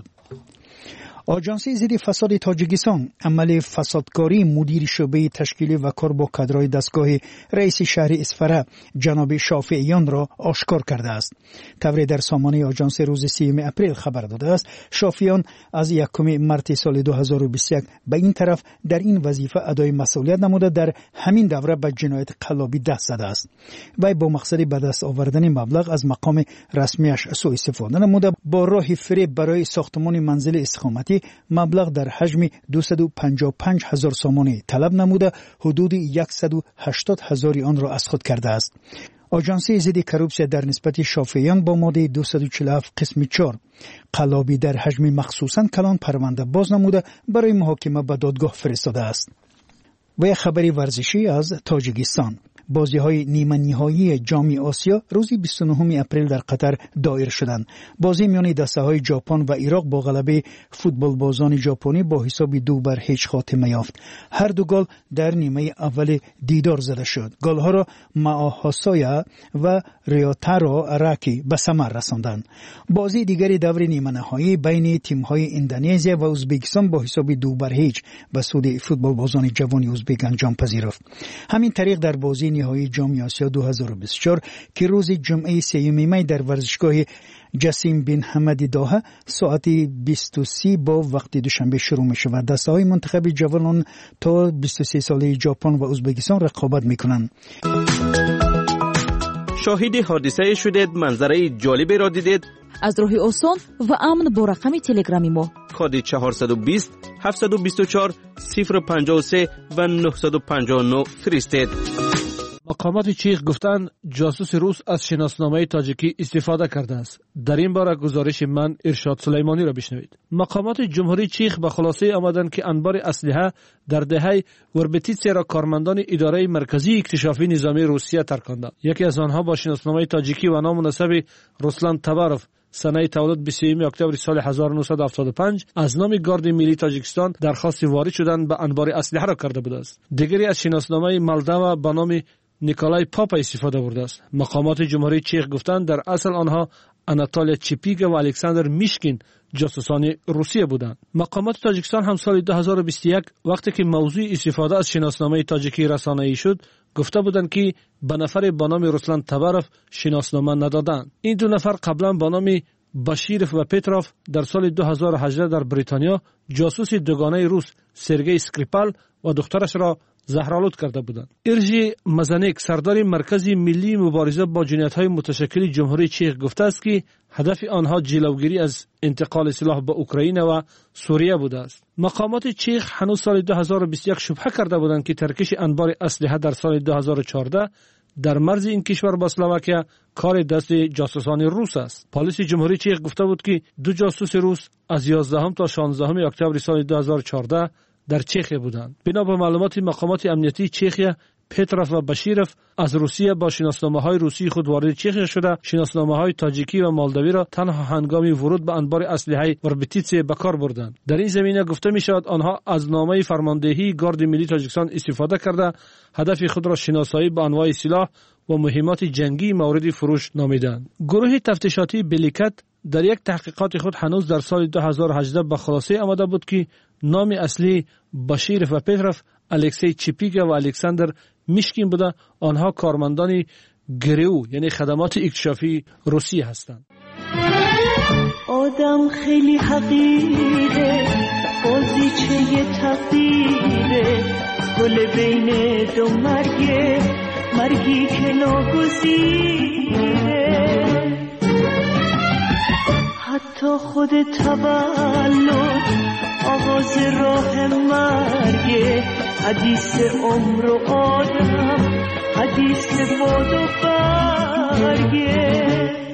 آژانس ضد فساد تاجیکستان عمل فسادکاری مدیر شعبه تشکیلی و کار با کادرهای دستگاه رئیس شهر اسفره جناب شافعیان را آشکار کرده است. طبری در سامانه آژانس روز سوم اپریل خبر داده است شافعیان از یکم مارس سال دو هزار و بیست و یک به این طرف در این وظیفه ادای مسئولیت نموده در همین دوره به جنایت قلابی دست زده است. وی با مقصد به دست آوردن مبلغ از مقام رسمیش سوء استفاده نموده با راه فریب برای ساختمان منزل اقامتی مبلغ در حجم دویست و پنجاه و پنج هزار سومانی طلب نموده حدود صد و هشتاد هزار آن را از خود کرده است. آژانس ضد کروپسیا در نسبت شافعیان با ماده دویست و چهل و هفت قسم چهار قلابی در حجم مخصوصاً کلان پرونده باز نموده برای محاکمه به دادگاه فرستاده است. و یک خبری ورزشی از تاجیکستان. بازی‌های نیمه نهایی جام آسیا روز بیست و نهم اپریل در قطر دایر شدند. بازی میان دسته‌های ژاپن و عراق با غلبه فوتبال بازان ژاپنی با حساب دو بر هیچ خاتمه یافت. هر دو گل در نیمه اول دیدار زده شد. گل‌ها را ماهاسایا و ریوتارو راکی به ثمر رساندند. بازی دیگری دور نیمه نهایی بین تیم‌های اندونزیا و ازبکستان با حساب دو بر هیچ به سود فوتبال بازان جوان ازبک انجام پذیرفت. همین طریق در بازی نهایی جام آسیا دو هزار و بیست و چهار که روز جمعه سوم می در ورزشگاه جسیم بن حمد داها ساعت بیست و سه با وقت دوشنبه شروع می شود. دسته‌های منتخب جوانان تا بیست و سه ساله ژاپن و ازبکستان رقابت می کنند. شاهد حادثه شدید، منظره جالبی را دیدید؟ از راه آسان و امن با رقم تلگرامی ما کد چهارصد و بیست هفتصد و بیست و چهار صفر پنجاه و سه و نهصد و پنجاه و نه فرستید. مقامات چیخ گفتند جاسوس روس از شناسنامه تاجیکی استفاده کرده است. در این باره گزارش من ارشاد سلیمانی را بشنوید. مقامات جمهوری چیخ به خلاصه آمدند که انبار اسلحه در دهه وربتیتس را کارمندان اداره مرکزی اکتشافی نظامی روسیه ترکاندند. یکی از آنها با شناسنامه تاجیکی و نام مناسب رسلان تباروف سنه تولد بیست و سوم اکتبر سال هزار و نهصد و هفتاد و پنج از نام گارد ملی تاجیکستان درخواست وارد شدن به انبار اسلحه را کرده بوده است. دیگری از شناسنامه مالداوا به نام نیکولای پاپا استفاده برده است. مقامات جمهوری چیخ گفتند در اصل آنها آناتولیا چپیگا و الکساندر میشکین جاسوسان روسیه بودند. مقامات تاجیکستان هم سال دو هزار و بیست و یک وقتی که موضوع استفاده از شناسنامه تاجیکی رسانه‌ای شد گفته بودند که به نفر با نام رسلان تباروف شناسنامه ندادند. این دو نفر قبلا با نام باشیروف و پتروف در سال دو هزار و هجده در بریتانیا جاسوس دوگانه روس سرگئی اسکریپال و دخترش را زهرآلود کرده بودند. ارژی مزنیک سردار مرکز ملی مبارزه با جنایت‌های متشکل جمهوری چیخ گفته است که هدف آنها جلوگیری از انتقال سلاح به اوکراین و سوریه بوده است. مقامات چیخ هنوز سال دو هزار و بیست و یک شبهه کرده بودند که ترکش انبار اسلحه در سال دو هزار و چهارده در مرز این کشور با اسلواکیا کار دست جاسوسان روس است. پلیس جمهوری چیخ گفته بود که دو جاسوس روس از یازدهم تا شانزدهم اکتبر سال دو هزار و چهارده در چخیه بودند. بنا به معلومات مقامات امنیتی چخیه، پتروف و باشیروف از روسیه با شناسنامه‌های روسی خود وارد چخیه شده. شناسنامه‌های تاجیکی و مالدوی را تنها هنگام ورود به انبار اسلحه وربتیتس به کار بردند. در این زمینه گفته می‌شود آنها از نامه فرماندهی گارد ملی تاجیکستان استفاده کرده هدف خود را شناسایی به انواع سلاح و مهمات جنگی مورد فروش نامیدند. گروه تفتیشاتی بلیکت در یک تحقیقات خود هنوز در سال دو هزار و هجده به خلاصه آمده بود که نام اصلی باشیروف و پتروف الکسی چپیگا و الکساندر میشکین بوده. آنها کارمندان گریو یعنی خدمات اکتشافی روسیه هستند. آدم خیلی حقیره بازیچه تقدیره گل بین دو مرگه مرگی که ناگزیره حتی خود تولد آغاز راه مرگه حدیث عمر و آدم حدیث باد و برگه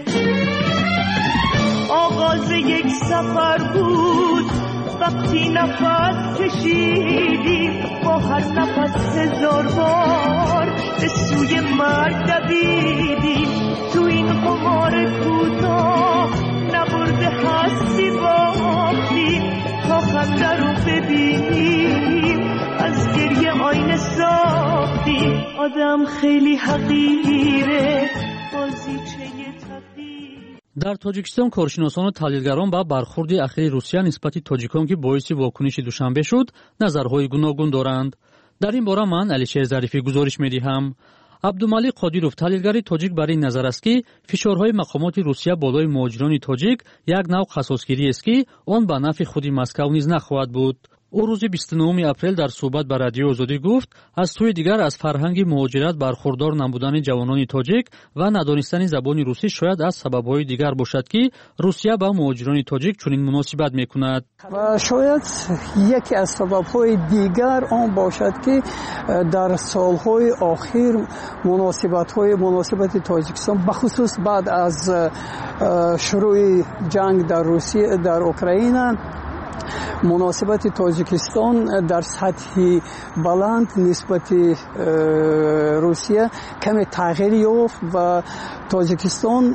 آغاز یک سفر بود وقتی نفس کشیدیم با هر نفس هزار بار به سوی مرگ دویدیم تو این قمار کوتاه نبرده هستی باختیم تا خنده رو ببینیم از گریه آینه ساختیم آدم خیلی حقیره بازیچه تقدیر. در تاجیکستان کارشناسان و تحلیلگران با برخورد اخیر روسیه نسبت تاجیکان که باعث واکنش دوشنبه شد نظرهای گوناگون دارند. در این باره من علیشیر ظریفی گزارش می‌دهم. عبدالملیک قادیروف تحلیلگر تاجیک برای این نظر است که فشارهای مقامات روسیه بالای مهاجران تاجیک یک نوع خصاصگیری است که آن به نفع خود مسکو نیز نخواهد بود. او روز بیست و نهم اپریل در صحبت با رادیو آزادی گفت از سوی دیگر از فرهنگ مهاجرت برخوردار نبودن جوانان تاجیک و ندانستن زبان روسی شاید از سبب‌های دیگر باشد که روسیه با مهاجران تاجیک چنین مناسبت می‌کند. و شاید یکی از سبب‌های دیگر آن باشد که در سال‌های اخیر مناسبت‌های مناسبت تاجیکستان بخصوص بعد از شروع جنگ در روسیه در اوکراین مناسبت تاجیکستان در سطح بلند نسبت روسیه کمی تغییر یافت و تاجیکستان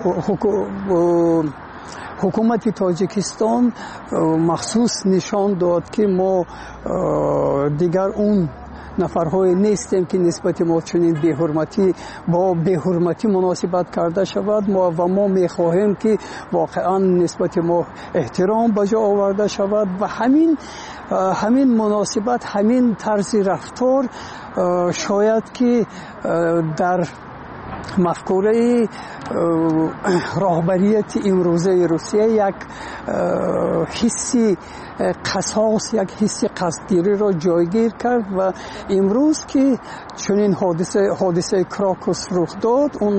حکومت تاجیکستان مخصوص نشان داد که ما دیگر اون نفرهای نیستیم که نسبت ما چنین بی‌حرمتی با بی‌حرمتی مناسبت کرده شود ما و ما می‌خواهیم که واقعا نسبت ما احترام به جا آورده شود و همین همین مناسبت همین طرز رفتار شاید که در مفکوره راهبریت امروزه روسیه یک حسی قصاص یک حسی قصدگیری را جایگیر کرد و امروز که چنین حادثه حادثه کراکوس رخ داد اون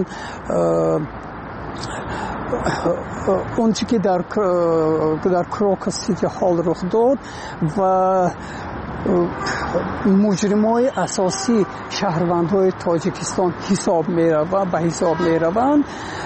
اون چی که در در کراکوس سیتی هال رخ داد و مجرمای اساسی شهروندهای تاجیکستان حساب می‌روند به حساب می‌روند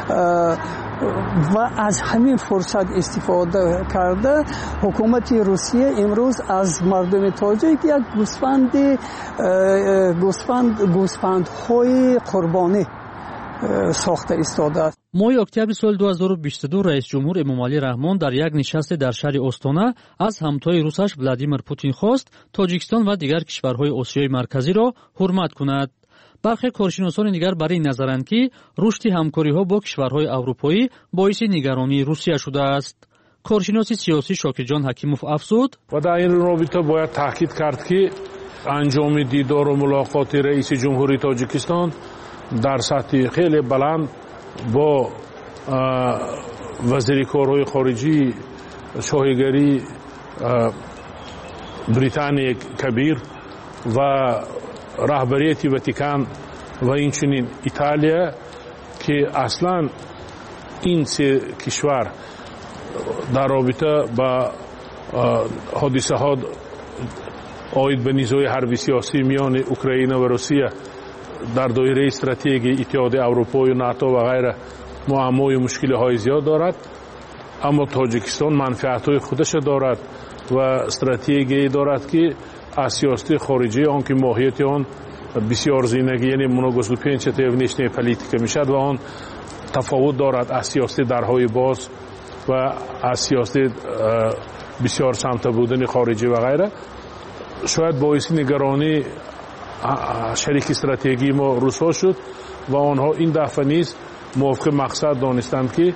و از همین فرصت استفاده کرده حکومت روسیه امروز از مردم تاجیک یک گوسفند گوسفند گوسفندهای قربانی ساخته ایستاده است. ماه اکتبر سال دو هزار و بیست و دو رئیس جمهور امامعلی رحمان در یک نشست در شهر استانا از همتای روسش ولادیمیر پوتین خواست تاجیکستان و دیگر کشورهای آسیای مرکزی را حرمت کند. برخی کارشناسان دیگر بر این نظرند که رشد همکاری‌ها با کشورهای اروپایی باعث نگرانی روسیه شده است. کارشناس سیاسی شاکرجان حکیموف افزود و در این رابطه باید تاکید کرد که انجام دیدار و ملاقات رئیس جمهوری تاجیکستان در سطح خیلی بلند با وزیر کارهای خارجی شاهیگری بریتانیای کبیر و رهبریت اتیکان و اینچنین ایتالیا که اصلا این سه کشور در رابطه با حادثه ها آید به نیروی حربی سیاسی میان اوکراین و روسیه در دایره استراتژی اتحاد اروپا و ناتو و غیره معمای مشکل های زیاد دارد اما تاجیکستان منفعت های خودش دارد و استراتژی دارد که از سیاست خارجی آن که ماهیت آن بسیار زینگی یعنی مناگوزل پنج تیونیشنی پلیتیک میشد و آن تفاوت دارد از سیاست درهای باز و از سیاست بسیار سمت بودن خارجی و غیره شاید باعث نگرانی شریک استراتژی ما روس‌ها شد و آنها این دفعه نیز موافق مقصد دانستند که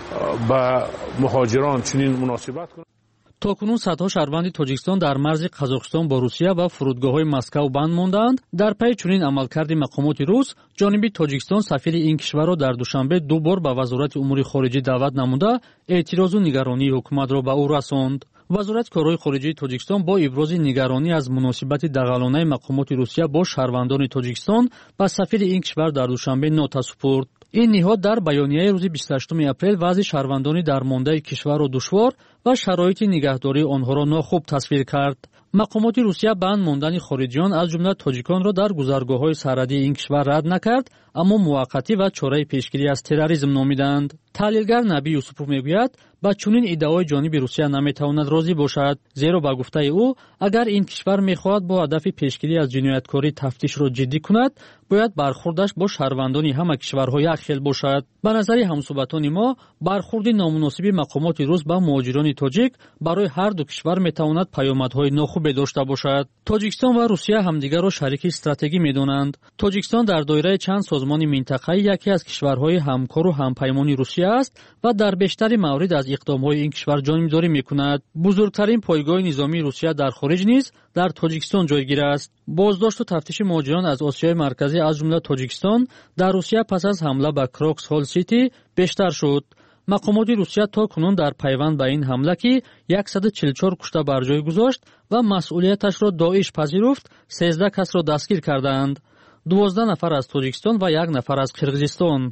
با مهاجران چنین مناسبت کنند. تاکنون صدها شهروند تاجیکستان در مرز قزاقستان با روسیه و فرودگاه‌های مسکو بند ماندند. در پی چنین عملکرد مقامات روس جانب تاجیکستان سفیر این کشور را در دوشنبه دو بار به وزارت امور خارجه دعوت نموده اعتراض و نگرانی حکومت را به او رساند. وزارت کارهای خارجه تاجیکستان با ابراز نگرانی از مناسبت دغلانه مقامات روسیه با شهروندان تاجیکستان به سفیر این کشور در دوشنبه نوت سپرد. این نهاد در بیانیه روز بیست و هشتم اپریل وضع شهروندان درمانده کشور را دشوار و شرایط نگهداری آنها را ناخوب تصویر کرد. مقامات روسیه بند ماندن خارجیان از جمله تاجیکان را در گذرگاه‌های سرحدی این کشور رد نکرد اما موقتی و چاره پیشگیری از تروریسم نامیدند. تحلیلگر نبی یوسفوف میگوید با چنین ادعای جانب روسیه نمیتواند راضی باشد زیرا با گفته او اگر این کشور میخواهد با هدف پیشگیری از جنایتکاری تفتیش را جدی کند باید برخوردش با شهروندان همه کشورها یکخیل باشد. به نظر همصحبتان ما برخورد نامناسب مقامات روس با مهاجران تاجیک برای هر دو کشور میتواند پیامدهای ناخوبی داشته باشد. تاجیکستان و روسیه همدیگر را شریک استراتژی میدانند. تاجیکستان در دایره چند سازمان منطقه‌ای یکی از کشورهای همکار و همپیمان روسیه است و در بیشتر موارد از اقدام‌های این کشور جانبداری می‌کند. بزرگترین پایگاه نظامی روسیه در خارج نیز در تاجیکستان جایگیر است. بازداشت و تفتیش مهاجران از آسیای مرکزی از جمله تاجیکستان در روسیه پس از حمله به کراکس هال سیتی بیشتر شد. مقامات روسیه تا کنون در پیوند به این حمله که صد و چهل و چهار کشته بر جای گذاشت و مسئولیتش را داعش پذیرفت، سیزده کس را دستگیر کردند. دوازده نفر از تاجیکستان و یک نفر از قرقیزستان.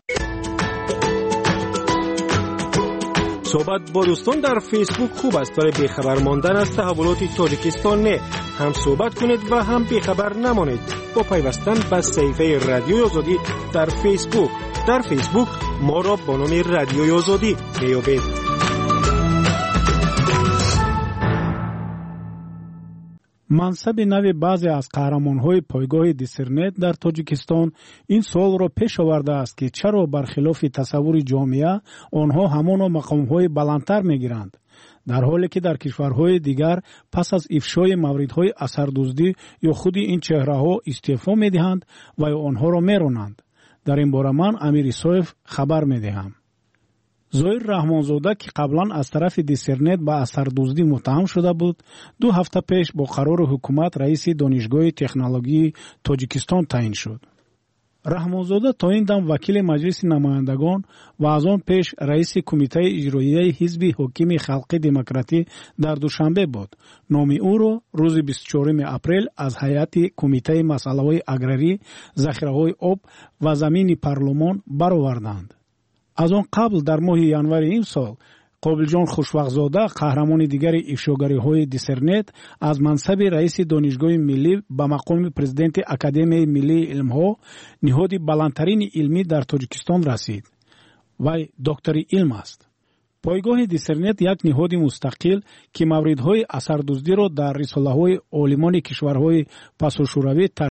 صحبت با دوستان در فیسبوک خوب است برای بیخبر ماندن از تحولات تاجیکستان. نه هم صحبت کنید و هم بیخبر نمانید با پیوستن به صفحه رادیوی آزادی در فیسبوک. در فیسبوک ما را با نام رادیوی آزادی میابید. мансаби нави баъзе аз қаҳрамонҳои пойгоҳи дисернет дар тоҷикистон ин суолро пеш овардааст ки чаро бархилофи тасаввури ҷомеа онҳо ҳамоно мақомҳои баландтар мегиранд, дар ҳоле ки дар кишварҳои дигар пас аз ифшои мавридҳои асардуздӣ ё худи ин чеҳраҳо истеъфо медиҳанд ва ё онҳоро меронанд. дар ин бора ман Амир Исоев хабар медиҳам. зоир раҳмонзода ки қаблан аз тарафи дисернет ба асардуздӣ муттаҳам шуда буд, ду ҳафта пеш бо қарори ҳукумат раиси донишгоҳи технологии Тоҷикистон таъин шуд. раҳмонзода то ин дам вакили маҷлиси намояндагон ва аз он пеш раиси кумитаи иҷроияи ҳизби ҳокими халқи демократӣ дар душанбе буд. номи ӯро рӯзи бисту чорум апрел аз ҳайати кумитаи масъалаҳои аграрӣ, захираҳои об ва замини парлумон бароварданд. аз он қабл дар моҳи январи ин сол қобилҷон хушвақтзода, қаҳрамони дигари ифшогариҳои дисернет, аз мансаби раиси донишгоҳи миллӣ ба мақоми президенти Академияи миллии илмҳо, ниҳоди баландтарини илмӣ дар Тоҷикистон расид. вай доктори илм аст. пойгоҳи дисернет як ниҳоди мустақил ки мавридҳои асардуздиро дар рисолаҳои олимони кишварҳои пасушӯравӣ